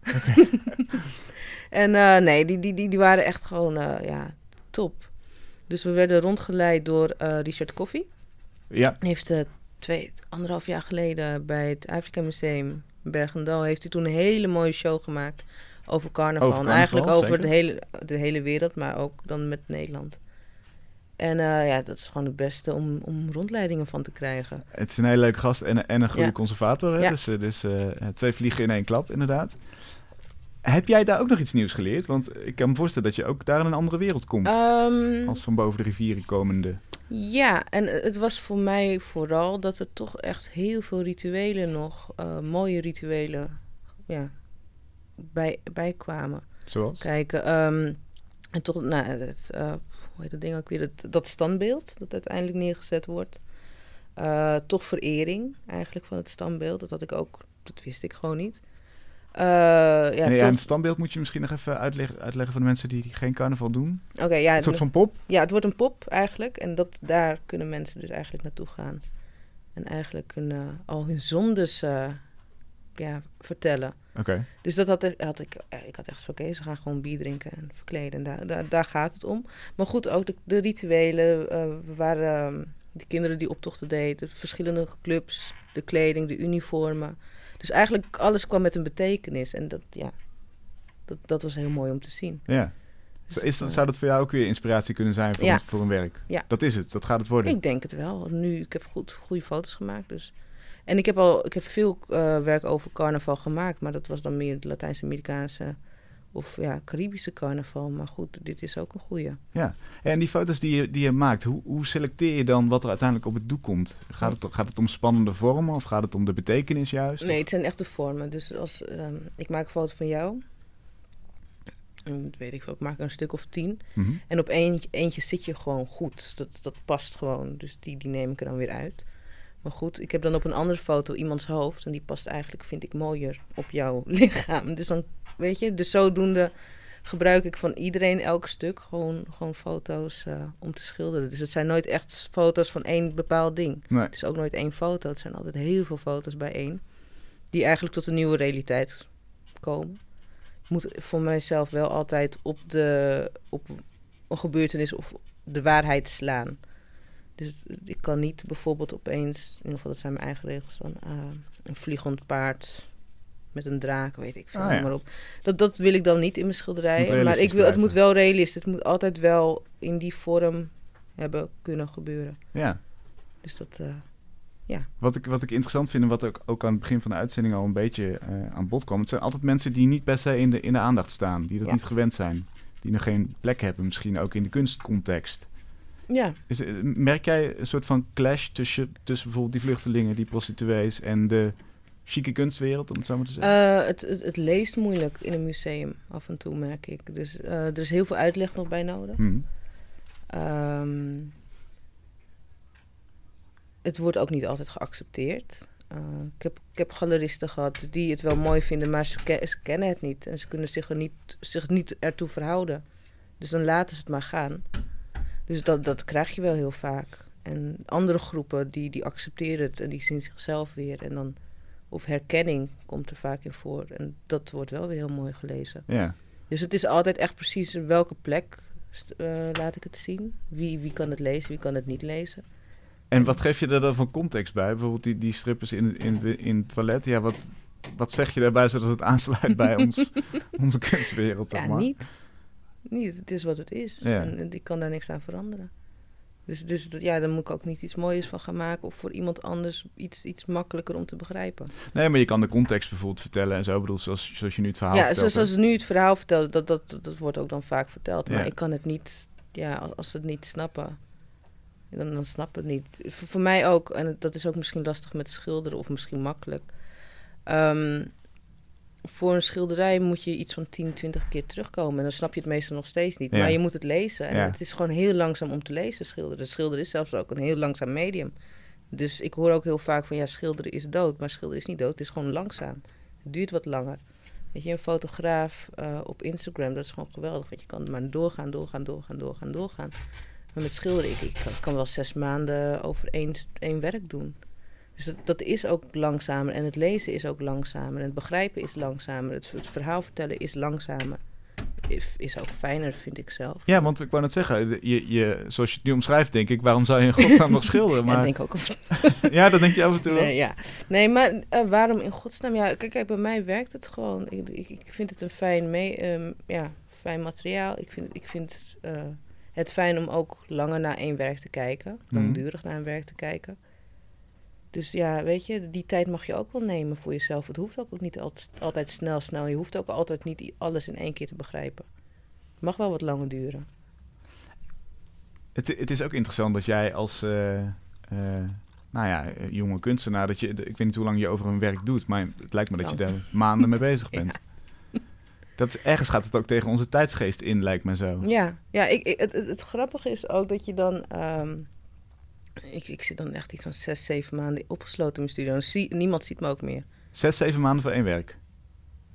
En uh, nee, die, die, die, die waren echt gewoon uh, ja, top. Dus we werden rondgeleid door uh, Richard Koffie. Ja. Hij heeft uh, twee, anderhalf jaar geleden bij het Afrika Museum in Bergendal... heeft hij toen een hele mooie show gemaakt over carnaval. Over en carnaval, eigenlijk over zeker. de hele, de hele wereld, maar ook dan met Nederland. En uh, ja, dat is gewoon het beste om, om rondleidingen van te krijgen. Het is een hele leuke gast en, en een goede Ja. conservator. Hè? Ja. Dus, uh, dus uh, twee vliegen in één klap, inderdaad. Heb jij daar ook nog iets nieuws geleerd? Want ik kan me voorstellen dat je ook daar in een andere wereld komt. Um, Als van boven de rivieren komende. Ja, en het was voor mij vooral dat er toch echt heel veel rituelen nog, uh, mooie rituelen, ja, bij, bij kwamen. Zoals? Kijken, um, en toch, nou, het, uh, hoe heet dat ding ook weer, dat, dat standbeeld dat uiteindelijk neergezet wordt. Uh, toch verering eigenlijk van het standbeeld, dat had ik ook, dat wist ik gewoon niet. Uh, ja, en, ja, tot... het standbeeld moet je misschien nog even uitleggen, uitleggen voor de mensen die geen carnaval doen. Oké, okay, ja. Een soort van pop? Ja, het wordt een pop eigenlijk. En dat, daar kunnen mensen dus eigenlijk naartoe gaan. En eigenlijk kunnen al hun zondes uh, ja, vertellen. Oké. Okay. Dus dat had, had ik... Ik had echt van, oké, ze gaan gewoon bier drinken en verkleden. En daar, daar, daar gaat het om. Maar goed, ook de, de rituelen. Uh, we waren... Uh, de kinderen die optochten deden. De verschillende clubs. De kleding, de uniformen. Dus eigenlijk alles kwam met een betekenis. En dat, ja, dat, dat was heel mooi om te zien. Ja. Dus, is dat, zou dat voor jou ook weer inspiratie kunnen zijn voor, ja. een, voor een werk? Ja. Dat is het, dat gaat het worden? Ik denk het wel. Nu, ik heb goed, goede foto's gemaakt. Dus. En ik heb al ik heb veel uh, werk over carnaval gemaakt. Maar dat was dan meer de Latijns-Amerikaanse of ja, Caribische carnaval. Maar goed, dit is ook een goeie. Ja, en die foto's die je, die je maakt, hoe, hoe selecteer je dan wat er uiteindelijk op het doek komt? Gaat het, gaat het om spannende vormen of gaat het om de betekenis juist? Nee, het zijn echte vormen. Dus als um, ik maak een foto van jou, en weet ik veel, ik maak er een stuk of tien. Mm-hmm. En op eentje, eentje zit je gewoon goed. Dat, dat past gewoon. Dus die, die neem ik er dan weer uit. Maar goed, ik heb dan op een andere foto iemands hoofd. En die past eigenlijk, vind ik, mooier op jouw lichaam. Dus dan, weet je, dus zodoende gebruik ik van iedereen elk stuk gewoon, gewoon foto's uh, om te schilderen. Dus het zijn nooit echt foto's van één bepaald ding. Nee. Het is ook nooit één foto. Het zijn altijd heel veel foto's bijeen. Die eigenlijk tot een nieuwe realiteit komen. Ik moet voor mijzelf wel altijd op, de, op een gebeurtenis of de waarheid slaan. Dus ik kan niet bijvoorbeeld opeens, in ieder geval dat zijn mijn eigen regels dan, uh, een vliegend paard met een draak, weet ik veel, ah, ja. maar op. Dat, dat wil ik dan niet in mijn schilderij. Maar ik wil, blijven. het moet wel realistisch. Het moet altijd wel in die vorm hebben kunnen gebeuren. Ja. Dus dat, uh, ja. Wat ik, wat ik interessant vind en wat ook, ook aan het begin van de uitzending al een beetje uh, aan bod kwam. Het zijn altijd mensen die niet per se in de, in de aandacht staan. Die dat ja. niet gewend zijn. Die nog geen plek hebben, misschien ook in de kunstcontext. Ja. Is, merk jij een soort van clash tussen, tussen bijvoorbeeld die vluchtelingen, die prostituees en de chique kunstwereld, om het zo maar te zeggen? Uh, het, het, het leest moeilijk in een museum, af en toe merk ik. Dus uh, er is heel veel uitleg nog bij nodig. Hmm. Um, het wordt ook niet altijd geaccepteerd. Uh, ik, heb, ik heb galeristen gehad die het wel mooi vinden, maar ze, ke- ze kennen het niet. En ze kunnen zich, er niet, zich niet ertoe verhouden. Dus dan laten ze het maar gaan. Dus dat, dat krijg je wel heel vaak. En andere groepen die, die accepteren het en die zien zichzelf weer. En dan, of herkenning komt er vaak in voor. En dat wordt wel weer heel mooi gelezen. Ja. Dus het is altijd echt precies welke plek uh, laat ik het zien. Wie, wie kan het lezen, wie kan het niet lezen. En wat geef je er dan van context bij? Bijvoorbeeld die, die strippers in, in, het, in het toilet. Ja, wat, wat zeg je daarbij zodat het aansluit bij ons, onze kunstwereld? Ja, zeg maar? niet. Niet, het is wat het is. Ja. En, en ik kan daar niks aan veranderen. Dus, dus dat, ja, daar moet ik ook niet iets moois van gaan maken. Of voor iemand anders iets, iets makkelijker om te begrijpen. Nee, maar je kan de context bijvoorbeeld vertellen en zo. Ik bedoel, zoals, zoals je nu het verhaal ja, vertelt. Ja, zoals nu het verhaal vertelt, dat, dat, dat wordt ook dan vaak verteld. Maar Ja. ik kan het niet, ja, als ze het niet snappen, dan, dan snap het niet. Voor, voor mij ook, en dat is ook misschien lastig met schilderen, of misschien makkelijk. Um, voor een schilderij moet je iets van tien, twintig keer terugkomen. En dan snap je het meestal nog steeds niet. Ja. Maar je moet het lezen. En Ja. het is gewoon heel langzaam om te lezen, schilderen. Schilderen is zelfs ook een heel langzaam medium. Dus ik hoor ook heel vaak van, ja, schilderen is dood. Maar schilderen is niet dood, het is gewoon langzaam. Het duurt wat langer. Weet je, een fotograaf uh, op Instagram, dat is gewoon geweldig. Want je kan maar doorgaan, doorgaan, doorgaan, doorgaan, doorgaan. Maar met schilderen, ik, ik kan, kan wel zes maanden over één, één werk doen. Dus dat, dat is ook langzamer. En het lezen is ook langzamer. En het begrijpen is langzamer. Het, het verhaal vertellen is langzamer. Is, is ook fijner, vind ik zelf. Ja, want ik wou net zeggen, je, je, zoals je het nu omschrijft, denk ik, waarom zou je in godsnaam nog schilderen? Maar... Ja, denk ik ook of... ja, dat denk je af en toe wel. Nee, ja. nee maar uh, waarom in godsnaam? Ja, kijk, kijk, bij mij werkt het gewoon. Ik, ik, ik vind het een fijn, mee, um, ja, fijn materiaal. Ik vind, ik vind uh, het fijn om ook langer naar één werk te kijken. Langdurig naar een werk te kijken. Dus ja, weet je, die tijd mag je ook wel nemen voor jezelf. Het hoeft ook niet altijd, altijd snel, snel. Je hoeft ook altijd niet alles in één keer te begrijpen. Het mag wel wat langer duren. Het, het is ook interessant dat jij als uh, uh, nou ja, jonge kunstenaar, dat je, ik weet niet hoe lang je over een werk doet, maar het lijkt me dat je daar maanden mee bezig bent. Ja. Dat is, ergens gaat het ook tegen onze tijdsgeest in, lijkt me zo. Ja, ja ik, ik, het, het, het grappige is ook dat je dan... Um, Ik, ik zit dan echt iets van zes, zeven maanden opgesloten in mijn studio. En zie, niemand ziet me ook meer. Zes, zeven maanden voor één werk?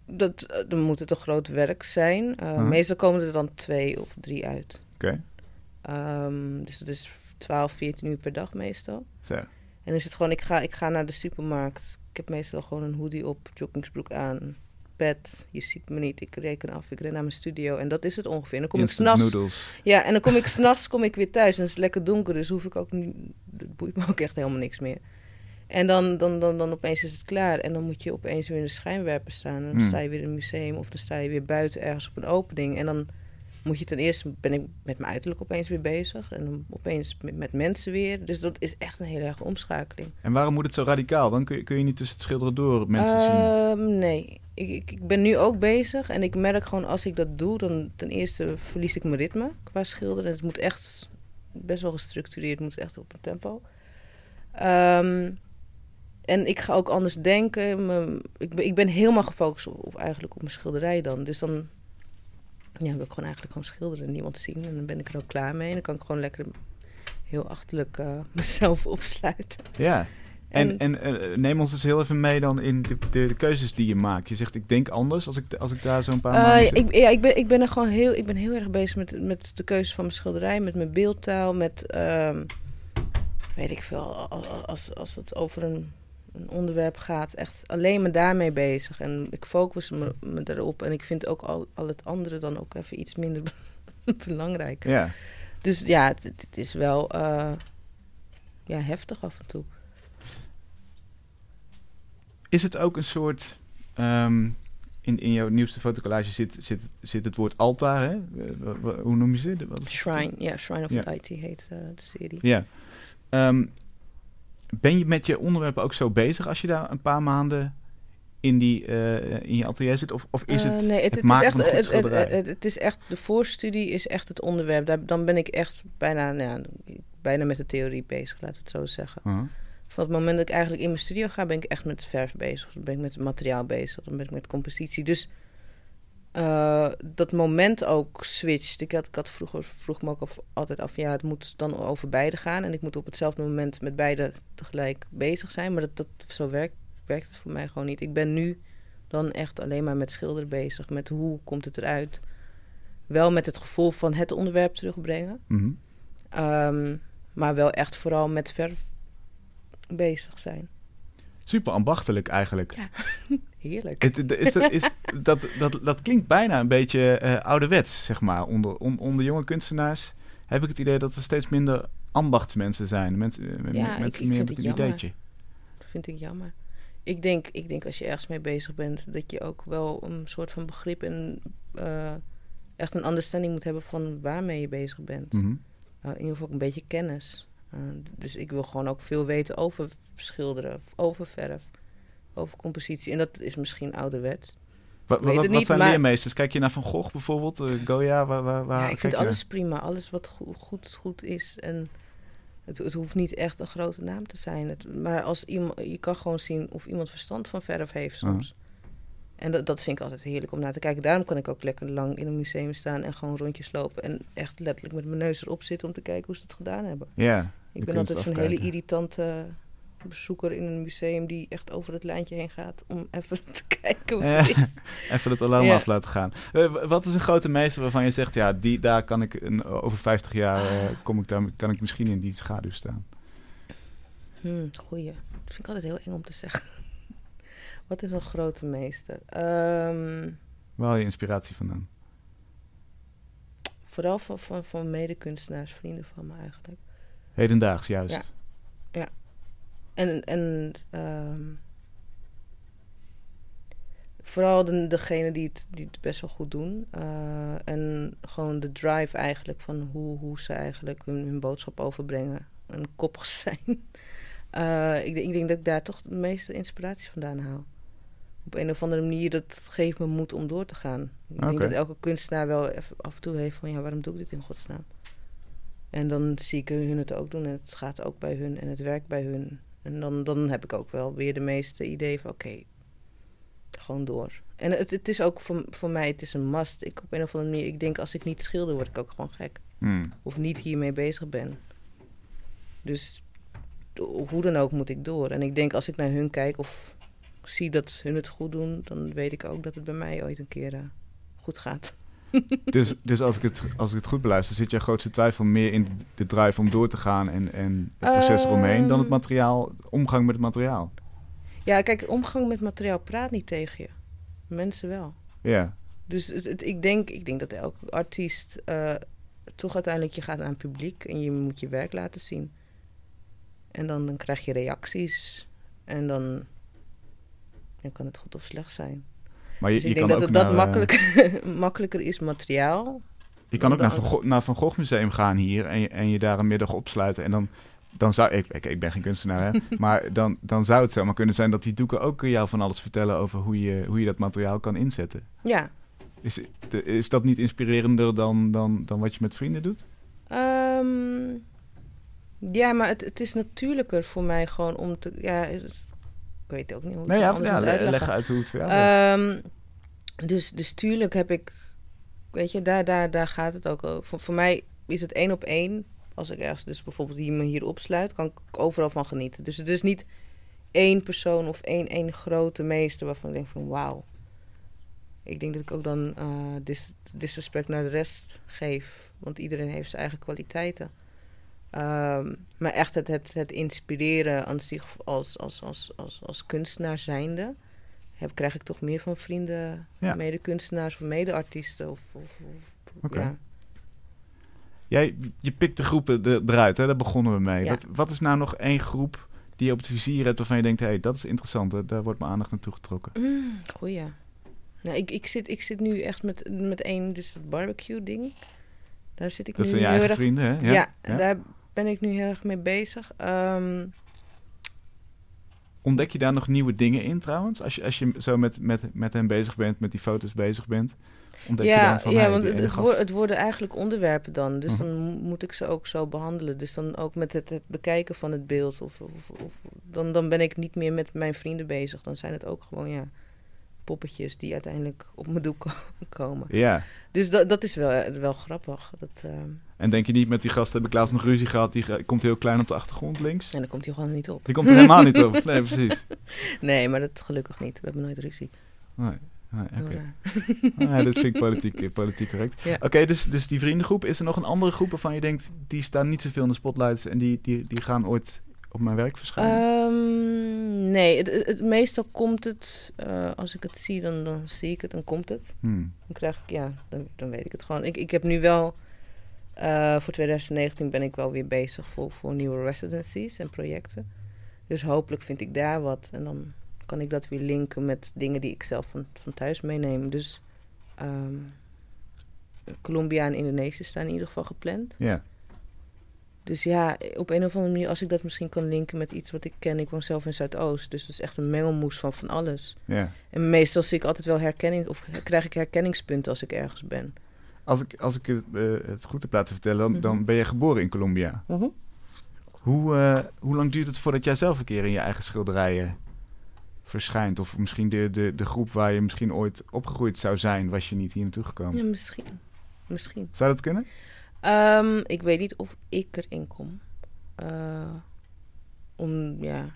Dat, uh, dan moet het een groot werk zijn. Uh, uh-huh. Meestal komen er dan twee of drie uit. Oké. Okay. Um, dus dat is twaalf, veertien uur per dag meestal. Zo. En dan is het gewoon, ik ga, ik ga naar de supermarkt. Ik heb meestal gewoon een hoodie op, joggingsbroek aan, pet. Je ziet me niet, ik reken af, ik ren naar mijn studio. En dat is het ongeveer. En dan kom Instant ik s'nachts. noodles. Ja, en dan kom ik s'nachts kom ik weer thuis. En het is lekker donker, dus hoef ik ook niet. Het boeit me ook echt helemaal niks meer. En dan, dan, dan, dan opeens is het klaar. En dan moet je opeens weer in de schijnwerper staan. En dan Hmm. sta je weer in een museum of dan sta je weer buiten ergens op een opening. En dan moet je ten eerste, ben ik met mijn uiterlijk opeens weer bezig. En dan opeens met, met mensen weer. Dus dat is echt een hele erge omschakeling. En waarom moet het zo radicaal? Dan kun je, kun je niet tussen het schilderen door mensen uh, zien. Nee, ik, ik, ik ben nu ook bezig. En ik merk gewoon als ik dat doe, dan ten eerste verlies ik mijn ritme qua schilderen. Het moet echt best wel gestructureerd, het moet echt op een tempo. Um, En ik ga ook anders denken. Me, ik, ben, ik ben helemaal gefocust op, op eigenlijk op mijn schilderij dan. Dus dan ja, wil ik gewoon eigenlijk gewoon schilderen en niemand zien. En dan ben ik er ook klaar mee. En dan kan ik gewoon lekker heel achterlijk uh, mezelf opsluiten. Ja, en, en, en uh, neem ons dus heel even mee dan in de, de, de keuzes die je maakt. Je zegt, ik denk anders als ik, als ik daar zo'n paar uh, maanden zit. Ik, ja, ik ben, ik ben er gewoon heel, ik ben heel erg bezig met, met de keuzes van mijn schilderij. Met mijn beeldtaal, met, um, weet ik veel, als, als het over een... een onderwerp gaat, echt alleen maar daarmee bezig. En ik focus me, me daarop. En ik vind ook al, al het andere dan ook even iets minder belangrijk. Ja. Dus ja, het, het is wel uh, ja, heftig af en toe. Is het ook een soort... Um, in, in jouw nieuwste fotocollage zit, zit, zit het woord altaar, hè? Uh, hoe noem je ze? Wat is Shrine, ja, yeah, Shrine of ja. Light heet uh, de serie. Ja. Um, Ben je met je onderwerpen ook zo bezig als je daar een paar maanden in, die, uh, in je atelier zit? Of, of is het uh, nee, het, het, het maken is echt, van een goed het, schilderij? Het, het, het is echt, de voorstudie is echt het onderwerp. Daar, dan ben ik echt bijna, nou ja, bijna met de theorie bezig, laten we het zo zeggen. Uh-huh. Van het moment dat ik eigenlijk in mijn studio ga, ben ik echt met verf bezig. Dan ben ik met het materiaal bezig, dan ben ik met compositie. Dus uh, dat moment ook switcht. Ik had, ik had vroeger vroeg me ook af, altijd af, ja, het moet dan over beide gaan. En ik moet op hetzelfde moment met beide tegelijk bezig zijn. Maar dat, dat, zo werkt, werkt het voor mij gewoon niet. Ik ben nu dan echt alleen maar met schilderen bezig. Met hoe komt het eruit. Wel met het gevoel van het onderwerp terugbrengen. Mm-hmm. Um, maar wel echt vooral met verf bezig zijn. Super ambachtelijk eigenlijk. Ja, heerlijk. Het, is dat, is, dat, dat, dat klinkt bijna een beetje uh, ouderwets, zeg maar. Onder, on, onder jonge kunstenaars heb ik het idee dat we steeds minder ambachtsmensen zijn. Mensen, ja, mensen ik, ik meer vind met het een jammer. ideetje. Dat vind ik jammer. Ik denk, ik denk als je ergens mee bezig bent, dat je ook wel een soort van begrip en uh, echt een understanding moet hebben van waarmee je bezig bent. Mm-hmm. Uh, in ieder geval ook een beetje kennis. Uh, dus ik wil gewoon ook veel weten over schilderen, over verf, over compositie. En dat is misschien ouderwets. Wat, wat, wat niet, zijn maar... leermeesters? Kijk je naar Van Gogh bijvoorbeeld? Uh, Goya? Waar, waar, waar ja, ik vind alles naar? prima. Alles wat go- goed, goed is. En het, het hoeft niet echt een grote naam te zijn. Het, maar als iemand, je kan gewoon zien of iemand verstand van verf heeft soms. Uh-huh. En dat, dat vind ik altijd heerlijk om naar te kijken. Daarom kan ik ook lekker lang in een museum staan en gewoon rondjes lopen. En echt letterlijk met mijn neus erop zitten om te kijken hoe ze het gedaan hebben. Ja, ik ben altijd zo'n hele irritante bezoeker in een museum die echt over het lijntje heen gaat om even te kijken wat het is. Even het alarm ja. af laten gaan. Uh, wat is een grote meester waarvan je zegt, ja, die, daar kan ik een, over vijftig jaar uh, kom ik daar, kan ik misschien in die schaduw staan? Hmm, goeie. Dat vind ik altijd heel eng om te zeggen. Wat is een grote meester? Um, Waar haal je inspiratie vandaan? Vooral van, van, van medekunstenaars, vrienden van me eigenlijk. Hedendaags, juist. Ja. ja. En, en um, vooral de, degene die het, die het best wel goed doen. Uh, en gewoon de drive eigenlijk van hoe, hoe ze eigenlijk hun, hun boodschap overbrengen. En koppig zijn. uh, ik, ik denk dat ik daar toch de meeste inspiratie vandaan haal. Op een of andere manier, dat geeft me moed om door te gaan. Ik okay. denk dat elke kunstenaar wel even af en toe heeft van, ja, waarom doe ik dit in godsnaam? En dan zie ik hun het ook doen en het gaat ook bij hun en het werkt bij hun. En dan, dan heb ik ook wel weer de meeste ideeën van, oké, okay, gewoon door. En het, het is ook voor, voor mij, het is een must. Ik op een of andere manier, ik denk als ik niet schilder, word ik ook gewoon gek. Hmm. Of niet hiermee bezig ben. Dus hoe dan ook moet ik door. En ik denk als ik naar hun kijk of zie dat hun het goed doen, dan weet ik ook dat het bij mij ooit een keer uh, goed gaat. Dus, dus als, ik het, als ik het goed beluister, zit jouw grootste twijfel meer in de, de drive om door te gaan en, en het proces Um, eromheen dan het materiaal, omgang met het materiaal? Ja, kijk, omgang met materiaal praat niet tegen je. Mensen wel. Ja. Dus het, het, ik, denk, ik denk dat elke artiest uh, toch uiteindelijk je gaat naar een publiek en je moet je werk laten zien. En dan, dan krijg je reacties en dan, dan kan het goed of slecht zijn. Maar je, dus ik je denk kan dat ook het dat naar, makkelijker, makkelijker is materiaal. Je kan ook dan naar Van, Gogh, naar Van Gogh Museum gaan hier en je, en je daar een middag opsluiten. En dan, dan zou ik, ik, ik ben geen kunstenaar, hè, maar dan, dan zou het zomaar kunnen zijn dat die doeken ook jou van alles vertellen over hoe je, hoe je dat materiaal kan inzetten. Ja. Is, de, is dat niet inspirerender dan, dan, dan wat je met vrienden doet? Um, ja, maar het, het is natuurlijker voor mij gewoon om te... Ja, het, ik weet ook niet hoe ik nee, het ja, anders ja, moet uitleggen. leg uit hoe het voor jou werkt. Um, dus, dus tuurlijk heb ik... Weet je, daar, daar, daar gaat het ook over. Voor, voor mij is het één op één. Als ik ergens dus bijvoorbeeld hier me hier opsluit, kan ik overal van genieten. Dus het is niet één persoon of één, één grote meester waarvan ik denk van wauw. Ik denk dat ik ook dan uh, dis, disrespect naar de rest geef. Want iedereen heeft zijn eigen kwaliteiten. Um, maar echt het, het, het inspireren aan zich als, als, als, als, als kunstenaar zijnde... Heb, krijg ik toch meer van vrienden, ja. mede-kunstenaars of mede-artiesten. Of, of, of, okay. ja. Jij, je pikt de groepen de, eruit, hè? Daar begonnen we mee. Ja. Wat, wat is nou nog één groep die je op het vizier hebt waarvan je denkt... hé, hey, dat is interessant, hè? Daar wordt mijn aandacht naartoe getrokken. Mm, goeie. Nou, ik, ik, zit, ik zit nu echt met, met één, dus het barbecue-ding. Daar zit ik dat nu zijn je heel eigen erg... vrienden, hè? Ja, Ja, ja, daar ben ik nu heel erg mee bezig. Um, Ontdek je daar nog nieuwe dingen in trouwens? Als je, als je zo met, met, met hen bezig bent, met die foto's bezig bent... Ontdek ja, je dan van, ja hey, want het, het, gast... wo- het worden eigenlijk onderwerpen dan. Dus uh-huh. dan moet ik ze ook zo behandelen. Dus dan ook met het, het bekijken van het beeld. Of, of, of, dan, dan ben ik niet meer met mijn vrienden bezig. Dan zijn het ook gewoon ja, poppetjes die uiteindelijk op mijn doek komen. Ja. Dus dat, dat is wel, wel grappig. Dat, uh... En denk je niet met die gast, heb ik laatst nog ruzie gehad, die komt heel klein op de achtergrond links? En dan komt hij gewoon niet op. Die komt er helemaal niet op. Nee, precies. Nee, maar dat gelukkig niet. We hebben nooit ruzie. Nee. Nee, oké. Okay. Ah, dat vind ik politiek, politiek correct. Ja. Oké, okay, dus, dus die vriendengroep. Is er nog een andere groep waarvan je denkt... die staan niet zoveel in de spotlights... en die, die, die gaan ooit op mijn werk verschijnen? Um, nee, het, het, het, meestal komt het... Uh, als ik het zie, dan, dan zie ik het, dan komt het. Hmm. Dan krijg ik, ja, dan, dan weet ik het gewoon. Ik, ik heb nu wel... Uh, voor twintig negentien ben ik wel weer bezig voor, voor nieuwe residencies en projecten. Dus hopelijk vind ik daar wat. En dan... kan ik dat weer linken met dingen die ik zelf van, van thuis meeneem. Dus um, Colombia en Indonesië staan in ieder geval gepland. Ja. Yeah. Dus ja, op een of andere manier, als ik dat misschien kan linken met iets wat ik ken. Ik woon zelf in Zuidoost, dus dat is echt een mengelmoes van van alles. Ja. Yeah. En meestal zie ik altijd wel herkenning, of krijg ik herkenningspunten als ik ergens ben. Als ik, als ik het, uh, het goed heb laten vertellen, dan, mm-hmm. dan ben je geboren in Colombia. Mm-hmm. Hoe, uh, hoe lang duurt het voordat jij zelf een keer in je eigen schilderijen verschijnt? Of misschien de, de, de groep waar je misschien ooit opgegroeid zou zijn, was je niet hier naartoe gekomen? Ja, misschien. misschien. Zou dat kunnen? Um, ik weet niet of ik erin kom. Uh, om, ja...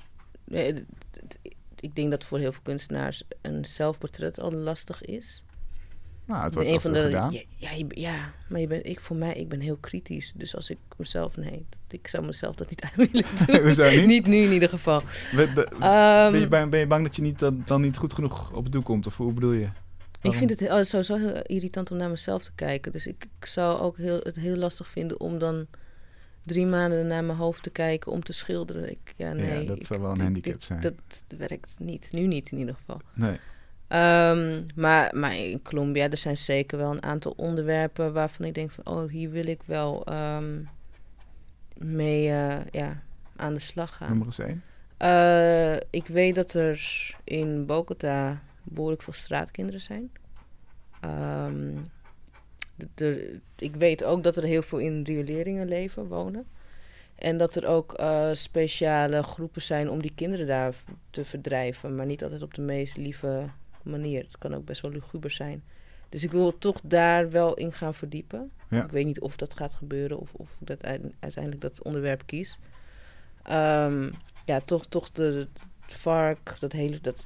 Ik denk dat voor heel veel kunstenaars een zelfportret al lastig is. Nou, het wordt een van de gedaan. Ja, ja, je, ja, maar je bent, ik, voor mij, ik ben heel kritisch. Dus als ik mezelf... Nee, ik zou mezelf dat niet aan willen doen. Hoezo niet? Niet nu in ieder geval. We, de, um, ben, je bang, ben je bang dat je niet, dan, dan niet goed genoeg op het doel komt? Of hoe bedoel je? Ik vind het oh, sowieso heel irritant om naar mezelf te kijken. Dus ik, ik zou ook heel, het heel lastig vinden om dan drie maanden naar mijn hoofd te kijken om te schilderen. Ik, ja, nee, ja, dat ik, zou wel een ik, handicap ik, zijn. Dat werkt niet. Nu niet in ieder geval. Nee. Um, maar, maar in Colombia, er zijn zeker wel een aantal onderwerpen waarvan ik denk van, oh, hier wil ik wel um, mee uh, ja, aan de slag gaan. Nummer eens één? Uh, ik weet dat er in Bogota behoorlijk veel straatkinderen zijn. Um, de, de, ik weet ook dat er heel veel in rioleringen leven, wonen. En dat er ook uh, speciale groepen zijn om die kinderen daar te verdrijven. Maar niet altijd op de meest lieve manier. Het kan ook best wel luguber zijn. Dus ik wil toch daar wel in gaan verdiepen. Ja. Ik weet niet of dat gaat gebeuren of, of ik dat uiteindelijk dat onderwerp kies. Um, ja, toch, toch de, de vark, dat hele, dat,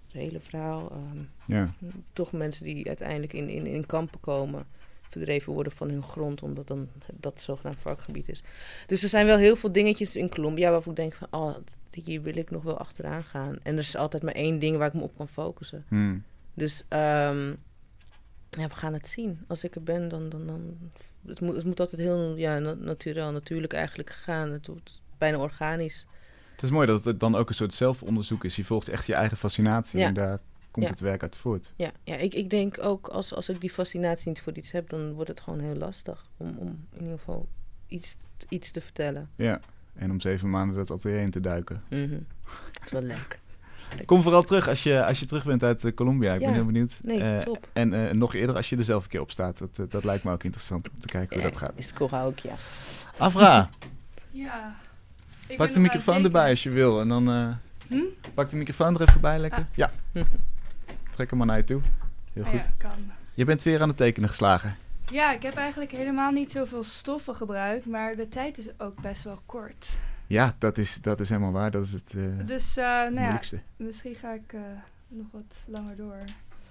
het hele verhaal. Um, Ja. Toch mensen die uiteindelijk in, in, in kampen komen, verdreven worden van hun grond, omdat dan dat zogenaamd varkgebied is. Dus er zijn wel heel veel dingetjes in Colombia waarvan ik denk van, oh, hier wil ik nog wel achteraan gaan. En er is altijd maar één ding waar ik me op kan focussen. Hmm. Dus um, ja, we gaan het zien. Als ik er ben, dan... dan, dan het, moet, het moet altijd heel ja, natuurlijk, natuurlijk eigenlijk gaan. Het wordt bijna organisch. Het is mooi dat het dan ook een soort zelfonderzoek is. Je volgt echt je eigen fascinatie Ja. en daar komt Ja. het werk uit voort. Ja, ja ik, ik denk ook als, als ik die fascinatie niet voor iets heb, dan wordt het gewoon heel lastig om, om in ieder geval iets, iets te vertellen. Ja, en om zeven maanden dat atelier in te duiken. Mm-hmm. Dat is wel leuk. Kom vooral terug als je, als je terug bent uit uh, Colombia. Ik Ja. ben heel benieuwd. Nee, Uh, top. En uh, nog eerder als je er zelf een keer op staat. Dat, uh, dat lijkt me ook interessant om te kijken hoe Ja, dat gaat. is cool ook, ja. Afra, Ja. Ik ben pak de nog microfoon aan het erbij als je wil. En dan uh, Hm? pak de microfoon er even bij lekker. Ah. Ja, trek hem maar naar je toe. Heel tekenen. goed. Ah, ja, kan. Je bent weer aan het tekenen geslagen. Ja, ik heb eigenlijk helemaal niet zoveel stoffen gebruikt, maar de tijd is ook best wel kort. Ja, dat is, dat is helemaal waar. Dat is het uh, Dus uh, nou ja, moeilijkste. misschien ga ik uh, nog wat langer door.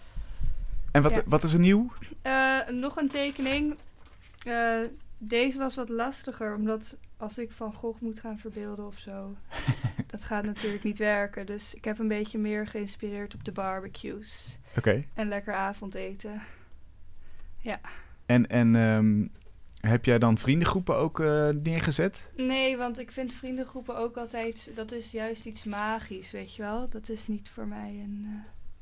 En wat, Ja. wat is er nieuw? Uh, nog een tekening. Uh, deze was wat lastiger, omdat als ik Van Gogh moet gaan verbeelden of zo, dat gaat natuurlijk niet werken. Dus ik heb een beetje meer geïnspireerd op de barbecues Oké. Okay. en lekker avondeten. Ja. En, en um, heb jij dan vriendengroepen ook uh, neergezet? Nee, want ik vind vriendengroepen ook altijd, dat is juist iets magisch, weet je wel. Dat is niet voor mij een...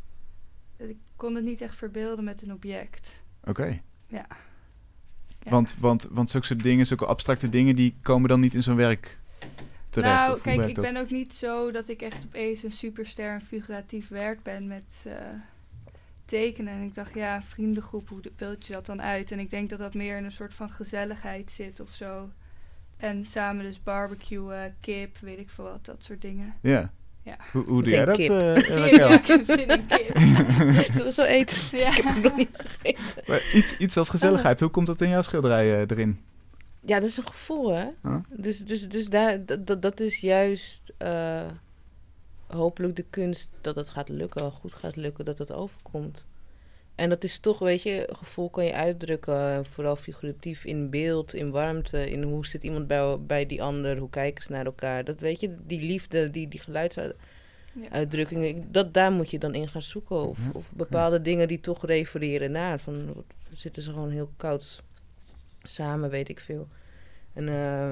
Uh, ik kon het niet echt verbeelden met een object. Oké. Okay. Ja. Ja. Want, want, want zulke soort dingen, zulke abstracte dingen, die komen dan niet in zo'n werk terecht? Nou, of kijk, ik dat? ben ook niet zo dat ik echt opeens een superster en figuratief werk ben met uh, tekenen. En ik dacht, ja, vriendengroep, hoe beeld je dat dan uit? En ik denk dat dat meer in een soort van gezelligheid zit of zo. En samen dus barbecue, kip, weet ik veel wat, dat soort dingen. Ja. Ja. Hoe, hoe doe jij dat, kip. uh, Kip, Raquel? ja, ik heb zin in kip. Zullen we zo eten? Ja. Ik heb het nog niet gegeten. Maar iets, iets als gezelligheid, hoe komt dat in jouw schilderij uh, erin? Ja, dat is een gevoel, hè? Huh? Dus, dus, dus daar, dat, dat is juist uh, hopelijk de kunst dat het gaat lukken, goed gaat lukken, dat het overkomt. En dat is toch, weet je, gevoel kan je uitdrukken, vooral figuratief in beeld, in warmte, in hoe zit iemand bij, bij die ander, hoe kijken ze naar elkaar. Dat weet je, die liefde, die, die geluidsuitdrukkingen, ja. dat, daar moet je dan in gaan zoeken. Of, of bepaalde ja. dingen die toch refereren naar, van zitten ze gewoon heel koud samen, weet ik veel. En uh,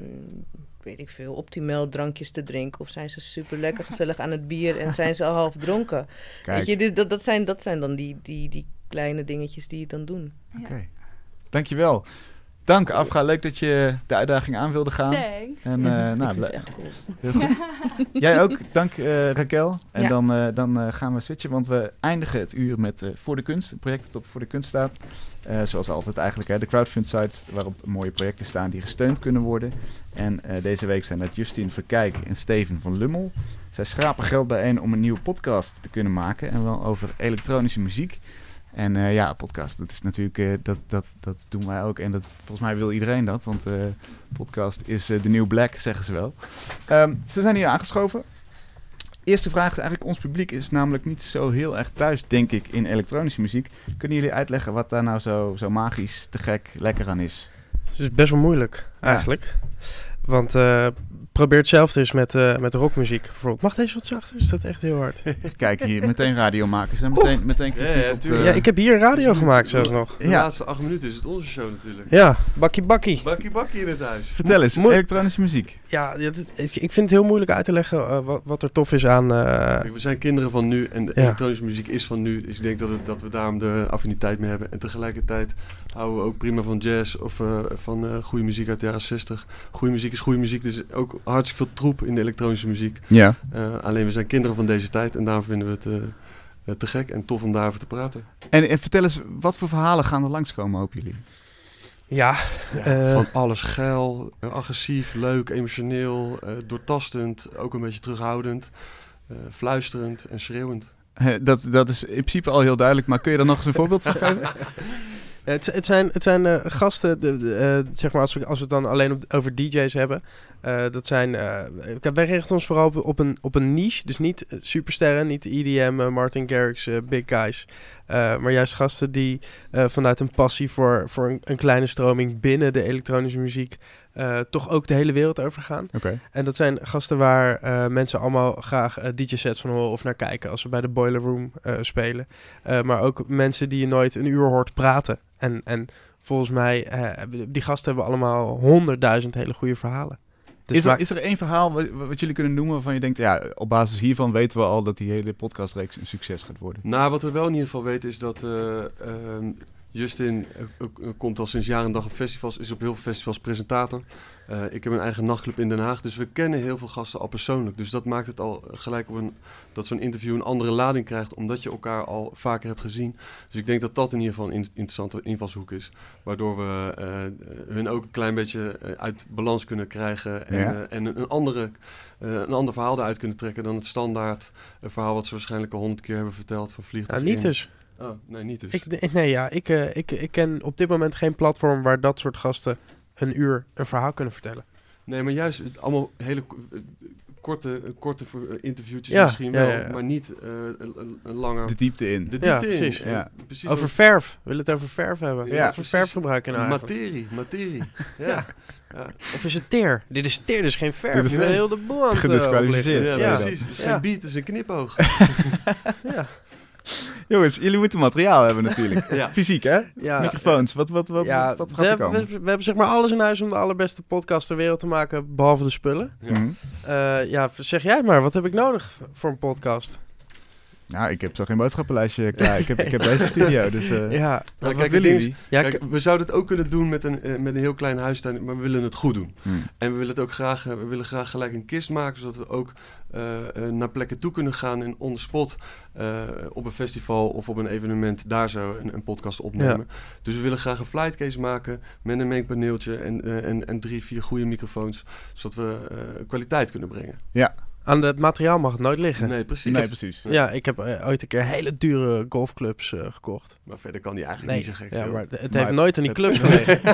weet ik veel, optimaal drankjes te drinken. Of zijn ze super lekker gezellig aan het bier en zijn ze al half dronken. Kijk. Weet je, dit, dat, dat, zijn, dat zijn dan die, die, die kleine dingetjes die het dan doen. Oké, okay. Dankjewel. Dank Afra, leuk dat je de uitdaging aan wilde gaan. Thanks. En, uh, ja, nou, dat is echt cool. Heel goed. Jij ook, dank uh, Raquel. En ja. dan, uh, dan uh, gaan we switchen, want we eindigen het uur met uh, Voor de Kunst. Een project dat op Voor de Kunst staat. Uh, zoals altijd eigenlijk, hè, de crowdfund site waarop mooie projecten staan die gesteund kunnen worden. En uh, deze week zijn dat Justine Verkijk en Steven van Lummel. Zij schrapen geld bijeen om een nieuwe podcast te kunnen maken. En wel over elektronische muziek. En uh, ja, podcast, dat is natuurlijk, uh, dat, dat, dat doen wij ook. En dat, volgens mij wil iedereen dat, want uh, podcast is de uh, new black, zeggen ze wel. Um, ze zijn hier aangeschoven. Eerste vraag is eigenlijk, ons publiek is namelijk niet zo heel erg thuis, denk ik, in elektronische muziek. Kunnen jullie uitleggen wat daar nou zo, zo magisch, te gek, lekker aan is? Het is best wel moeilijk, eigenlijk. Ja. Want uh, probeer het zelf eens met, uh, met rockmuziek bijvoorbeeld. Mag deze wat zachter? Is dat echt heel hard? Kijk hier, meteen radiomakers en meteen, meteen kritiek ja, ja, op... Uh, ja, ik heb hier radio gemaakt zelfs nog. De ja. laatste acht minuten is het onze show natuurlijk. Ja, bakkie bakkie. Bakkie bakkie in het huis. Vertel eens, Mo- elektronische muziek. Ja, het, ik vind het heel moeilijk uit te leggen uh, wat, wat er tof is aan... Uh, Kijk, we zijn kinderen van nu en de ja. elektronische muziek is van nu. Dus ik denk dat, het, dat we daarom de affiniteit mee hebben. En tegelijkertijd houden we ook prima van jazz of uh, van uh, goede muziek uit de jaren zestig. Goede muziek is goede muziek, dus ook hartstikke veel troep in de elektronische muziek. Ja. Uh, alleen we zijn kinderen van deze tijd en daarom vinden we het uh, uh, te gek en tof om daarover te praten. En, en vertel eens, wat voor verhalen gaan er langskomen, hopen jullie? Ja, ja uh, van alles geil, uh, agressief, leuk, emotioneel, uh, doortastend, ook een beetje terughoudend, uh, fluisterend en schreeuwend. Dat, dat is in principe al heel duidelijk, maar kun je daar nog eens een voorbeeld van geven? Het, het zijn, het zijn uh, gasten, de, de, uh, zeg maar, als we, als we het dan alleen op, over D J's hebben. Uh, dat zijn, uh, wij richten ons vooral op, op, een, op een niche. Dus niet supersterren, niet E D M, uh, Martin Garrix, uh, big guys. Uh, maar juist gasten die uh, vanuit een passie voor, voor een, een kleine stroming binnen de elektronische muziek uh, toch ook de hele wereld over gaan. Okay. En dat zijn gasten waar uh, mensen allemaal graag uh, D J-sets van horen of naar kijken als we bij de Boiler Room uh, spelen. Uh, maar ook mensen die je nooit een uur hoort praten. En, en volgens mij, uh, die gasten hebben allemaal honderdduizend hele goede verhalen. Dus is, er, maak... is er één verhaal wat, wat jullie kunnen noemen waarvan je denkt, ja, op basis hiervan weten we al dat die hele podcastreeks een succes gaat worden? Nou, wat we wel in ieder geval weten is dat uh, uh, Justin uh, uh, komt al sinds jaar en dag op festivals, is op heel veel festivals presentator. Uh, ik heb een eigen nachtclub in Den Haag, dus we kennen heel veel gasten al persoonlijk. Dus dat maakt het al gelijk op een, dat zo'n interview een andere lading krijgt, omdat je elkaar al vaker hebt gezien. Dus ik denk dat dat in ieder geval een in- interessante invalshoek is, waardoor we uh, hun ook een klein beetje uh, uit balans kunnen krijgen en, ja. uh, en een, andere, uh, een ander verhaal eruit kunnen trekken dan het standaard uh, verhaal wat ze waarschijnlijk al honderd keer hebben verteld van vliegtuig. Nou, niet dus. Oh, nee, niet dus. Ik, nee, ja, ik, uh, ik, ik ken op dit moment geen platform waar dat soort gasten een uur een verhaal kunnen vertellen. Nee, maar juist allemaal hele uh, korte, uh, korte uh, interviewtjes ja, misschien ja, wel, ja, ja. maar niet uh, een, een langer... De diepte in. De diepte ja, in. precies. Ja. precies. Over verf. We willen het over verf hebben. Ja, Wat voor verf gebruiken nou eigenlijk? Materie, materie. ja. Ja. ja. Of is het teer? Dit is teer, dus geen verf. Dit is Je bent nee. heel de boel aan het uh, Gedisqualificeerd. oplichten. Ja, Ja, precies. Het is Ja. geen beat, het is een knipoog. ja. Jongens, jullie moeten materiaal hebben natuurlijk. ja. Fysiek, hè? Ja. Microfoons, wat, wat, wat, Ja, wat, wat we, gaat er hebben, komen? we, we hebben zeg maar alles in huis om de allerbeste podcast ter wereld te maken, behalve de spullen. Ja. Mhm. Uh, ja, zeg jij het maar, wat heb ik nodig voor een podcast? Nou, ik heb zo geen boodschappenlijstje klaar. Ik heb, ik heb deze studio, dus uh, Ja, wat, Nou, wat kijk, het willen ding is- jullie? ja Kijk, we zouden het ook kunnen doen met een, uh, met een heel klein huistuin, maar we willen het goed doen. Hmm. En we willen het ook graag, uh, we willen graag gelijk een kist maken, zodat we ook uh, uh, naar plekken toe kunnen gaan en on the spot uh, op een festival of op een evenement daar zo een, een podcast opnemen. Ja. Dus we willen graag een flightcase maken met een mengpaneeltje en, uh, en, en drie, vier goede microfoons, zodat we uh, kwaliteit kunnen brengen. Ja, aan het materiaal mag het nooit liggen. Nee, precies. nee, precies. Ja, ik heb uh, ooit een keer hele dure golfclubs uh, gekocht. Maar verder kan die eigenlijk Nee, niet zo gek ja, veel. maar het Maar heeft nooit aan die het- clubs gelegen.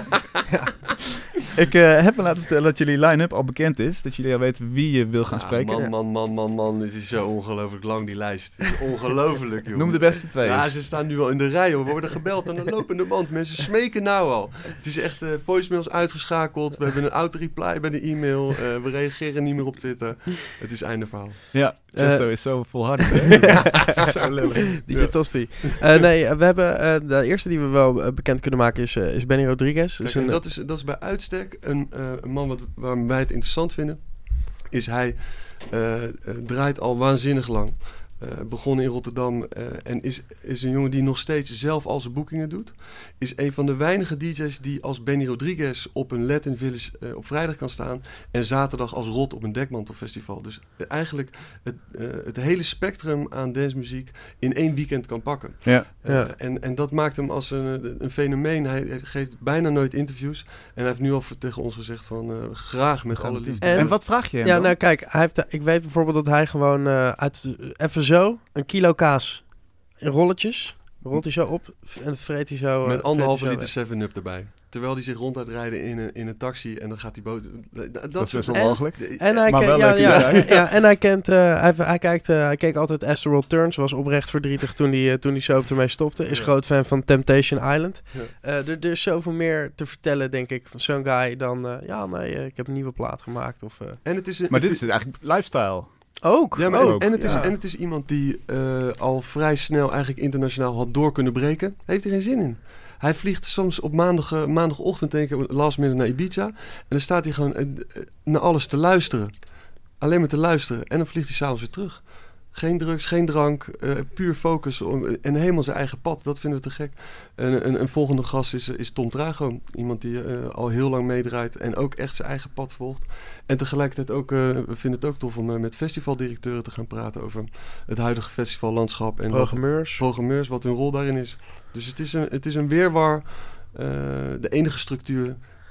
Ik uh, heb me laten vertellen dat jullie line-up al bekend is. Dat jullie al weten wie je wil gaan Ja, spreken. Man, man, man, man, man. Het is zo ongelooflijk lang, die lijst. Het is ongelooflijk, joh. Noem de beste twee. Ja, eens. ze staan nu al in de rij, hoor. We worden gebeld aan de lopende band. Mensen smeken nou al. Het is echt uh, voicemails uitgeschakeld. We hebben een auto-reply bij de e-mail. Uh, we reageren niet meer op Twitter. Het is einde verhaal. Ja, Uh, Chesto is zo volhardend. hè? Zo lullig. D J Tosti. Uh, nee, uh, we hebben uh, de eerste die we wel uh, bekend kunnen maken is, uh, is Benny Rodriguez. Kijk, Dus en een, dat, is, dat is bij uitstek een, uh, een man wat, waarom wij het interessant vinden. Is hij uh, uh, draait al waanzinnig lang. Uh, begonnen in Rotterdam uh, en is, is een jongen die nog steeds zelf al zijn boekingen doet. Is een van de weinige D J's die als Benny Rodriguez op een Latin Village uh, op vrijdag kan staan en zaterdag als Rot op een dekmantelfestival. Dus uh, eigenlijk het, uh, het hele spectrum aan dancemuziek in één weekend kan pakken. Ja. Uh, Ja. en, en dat maakt hem als een, een fenomeen. Hij geeft bijna nooit interviews en hij heeft nu al tegen ons gezegd van uh, graag met alle liefde. En, En- wat vraag je hem ja, dan? nou kijk, hij heeft, ik weet bijvoorbeeld dat hij gewoon uh, uit even zo een kilo kaas in rolletjes rolt hij zo op en vreet hij zo. uh, Met anderhalve vreet hij liter zo seven up erbij. Terwijl hij zich rond uitrijden in een, in een taxi en dan gaat hij boot... Dat, Dat is soort- best wel En- mogelijk. weg. En hij, Maar ken- wel ja, leuk ja, idee. ja, en hij kent, uh, hij, hij kijkt, uh, hij keek altijd Astroworld Turns, was oprecht verdrietig toen hij, uh, toen hij soap ermee stopte. Is Ja. groot fan van Temptation Island. Ja. Uh, er, er is zoveel meer te vertellen, denk ik, van zo'n guy dan, uh, ja nee, uh, ik heb een nieuwe plaat gemaakt. Of, uh, En het is, een- Maar het dit is eigenlijk lifestyle. ook, Ja, maar ook. en, en, het is, ja. en het is iemand die uh, al vrij snel eigenlijk internationaal had door kunnen breken. Heeft er geen zin in. Hij vliegt soms op maandag, uh, maandagochtend denk ik, last minute naar Ibiza. En dan staat hij gewoon uh, uh, naar alles te luisteren. Alleen maar te luisteren. En dan vliegt hij s'avonds weer terug. Geen drugs, geen drank, uh, puur focus om, en helemaal zijn eigen pad. Dat vinden we te gek. En een, een volgende gast is, is Tom Trago. Iemand die uh, al heel lang meedraait en ook echt zijn eigen pad volgt. En tegelijkertijd ook, uh, we vinden het ook tof om uh, met festivaldirecteuren te gaan praten over het huidige festivallandschap. En wat, Programmeurs. programmeurs, wat hun rol daarin is. Dus het is een, het is een weerwar. Uh, de enige structuur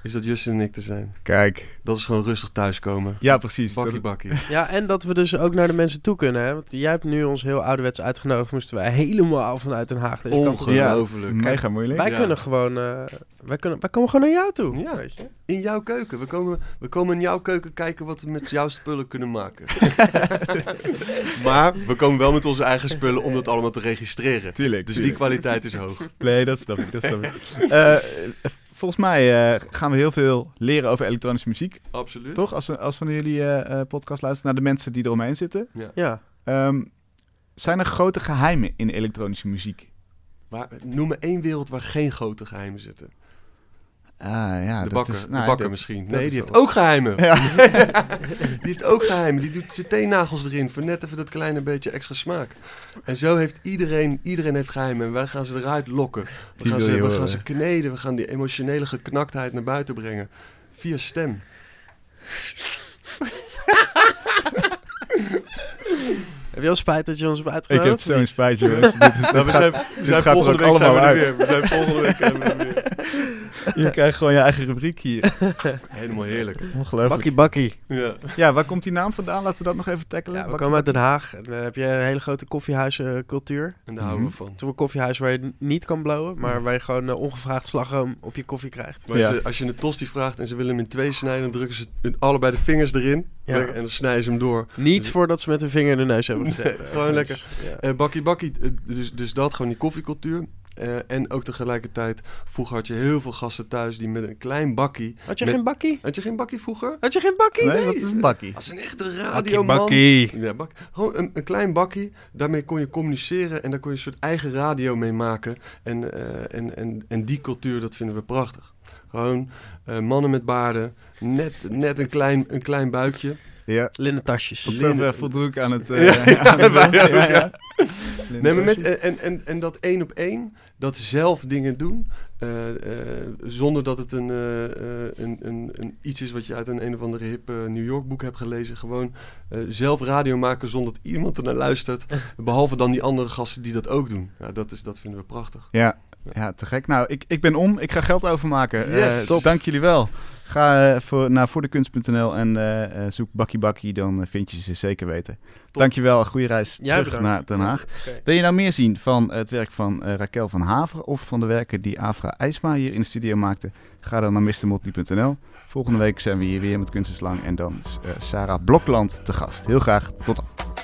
is dat Justin en ik te zijn. Kijk. Dat is gewoon rustig thuiskomen. Ja, precies. Bakkie Dat- bakkie. Ja, en dat we dus ook naar de mensen toe kunnen. Hè? Want jij hebt nu ons heel ouderwets uitgenodigd. Moesten wij helemaal vanuit Den Haag deze kant op. Ongelooflijk. Mega moeilijk. Wij Ja. kunnen gewoon... eh, wij, kunnen, wij komen gewoon naar jou toe. Ja. Weet je? In jouw keuken. We komen, we komen in jouw keuken kijken wat we met jouw spullen kunnen maken. Maar we komen wel met onze eigen spullen om dat allemaal te registreren. Tuurlijk. Dus die tuurlijk. kwaliteit is hoog. Nee, dat snap ik. Dat snap ik. Eh, volgens mij eh, gaan we heel veel leren over elektronische muziek. Absoluut. Toch? Als we, als we naar jullie eh, eh, podcast luisteren, naar de mensen die eromheen zitten. Ja. Ehm, zijn er grote geheimen in elektronische muziek? Waar, noem me één wereld waar geen grote geheimen zitten. Ah, ja, de dat bakker, is, de nou, bakker dat- misschien. dat Nee, is die wel- heeft ook geheimen. Ja. Die heeft ook geheimen. Die doet zijn teennagels erin voor net even dat kleine beetje extra smaak. En zo heeft iedereen, iedereen heeft geheimen. En wij gaan ze eruit lokken. We, Die gaan wil ze, je we horen. gaan ze kneden. We gaan die emotionele geknaktheid naar buiten brengen. Via stem. Heb je wel spijt dat je ons hebt Ik uitgenodigd? heb zo'n spijt, jongens. Dit is, dit Nou, we gaat- zijn, we dit zijn gaat er volgende ook week zijn we allemaal er uit. weer. We zijn volgende week zijn we er weer. Je krijgt gewoon je eigen rubriek hier. Helemaal heerlijk. Ongelooflijk. Bakkie bakkie. Ja. Ja, waar komt die naam vandaan? Laten we dat nog even tackelen. Ja, we Bakkie komen uit Den bakkie. Haag. En dan heb je een hele grote koffiehuiscultuur. En daar houden we van. Het is een koffiehuis waar je n- niet kan blowen, maar waar je gewoon eh, ongevraagd slagroom op je koffie krijgt. Maar Ja. ze- als je een tosti vraagt en ze willen hem in twee snijden, dan drukken ze het- allebei de vingers erin. Ja. En dan snijden ze hem door. Niet voordat ze met hun vinger in de neus hebben gezet. Nee, gewoon lekker. Ja. Eh bakkie bakkie, eh, dus, dus dat, gewoon die koffiecultuur. Eh, en ook tegelijkertijd, vroeger had je heel veel gasten thuis die met een klein bakkie... Had je met- geen bakkie? Had je geen bakkie vroeger? Had je geen bakkie? Nee, wat is een bakkie? Als een echte Bakkie radioman. bakkie. Ja, bak, gewoon een, een klein bakkie, daarmee kon je communiceren en daar kon je een soort eigen radio mee maken. En, eh, en, en, en die cultuur, dat vinden we prachtig. Gewoon eh, mannen met baarden, net, net een, klein, een klein buikje. Ja. Linnen tasjes. Tot Linnen- zover voldroek aan het... eh, Ja, aan het wij beeld. ook, Ja, ja. ja. Nee, maar met, en, en, en dat één op één, dat zelf dingen doen, eh, eh, zonder dat het een, eh, eh, een, een, een iets is wat je uit een een of andere hip eh, New York boek hebt gelezen. Gewoon eh, zelf radio maken zonder dat iemand er naar luistert. Behalve dan die andere gasten die dat ook doen. Ja, dat, is, dat vinden we prachtig. Ja, ja, te gek. Nou, ik, ik ben om. Ik ga geld overmaken. Yes, Eh, top. Dank jullie wel. Ga eh, voor, naar voordekunst punt n l en eh, eh, zoek Bakkie Bakkie. Dan eh, vind je ze zeker weten. Dankjewel. Goede reis Jij terug bedankt. naar Den Haag. Oké. Wil je nou meer zien van het werk van eh, Raquel van Haveren of van de werken die Afra IJsma hier in de studio maakte? Ga dan naar mister motley punt n l. Volgende week zijn we hier weer met Kunst is Lang en dan is eh, Sarah Blokland te gast. Heel graag. Tot dan.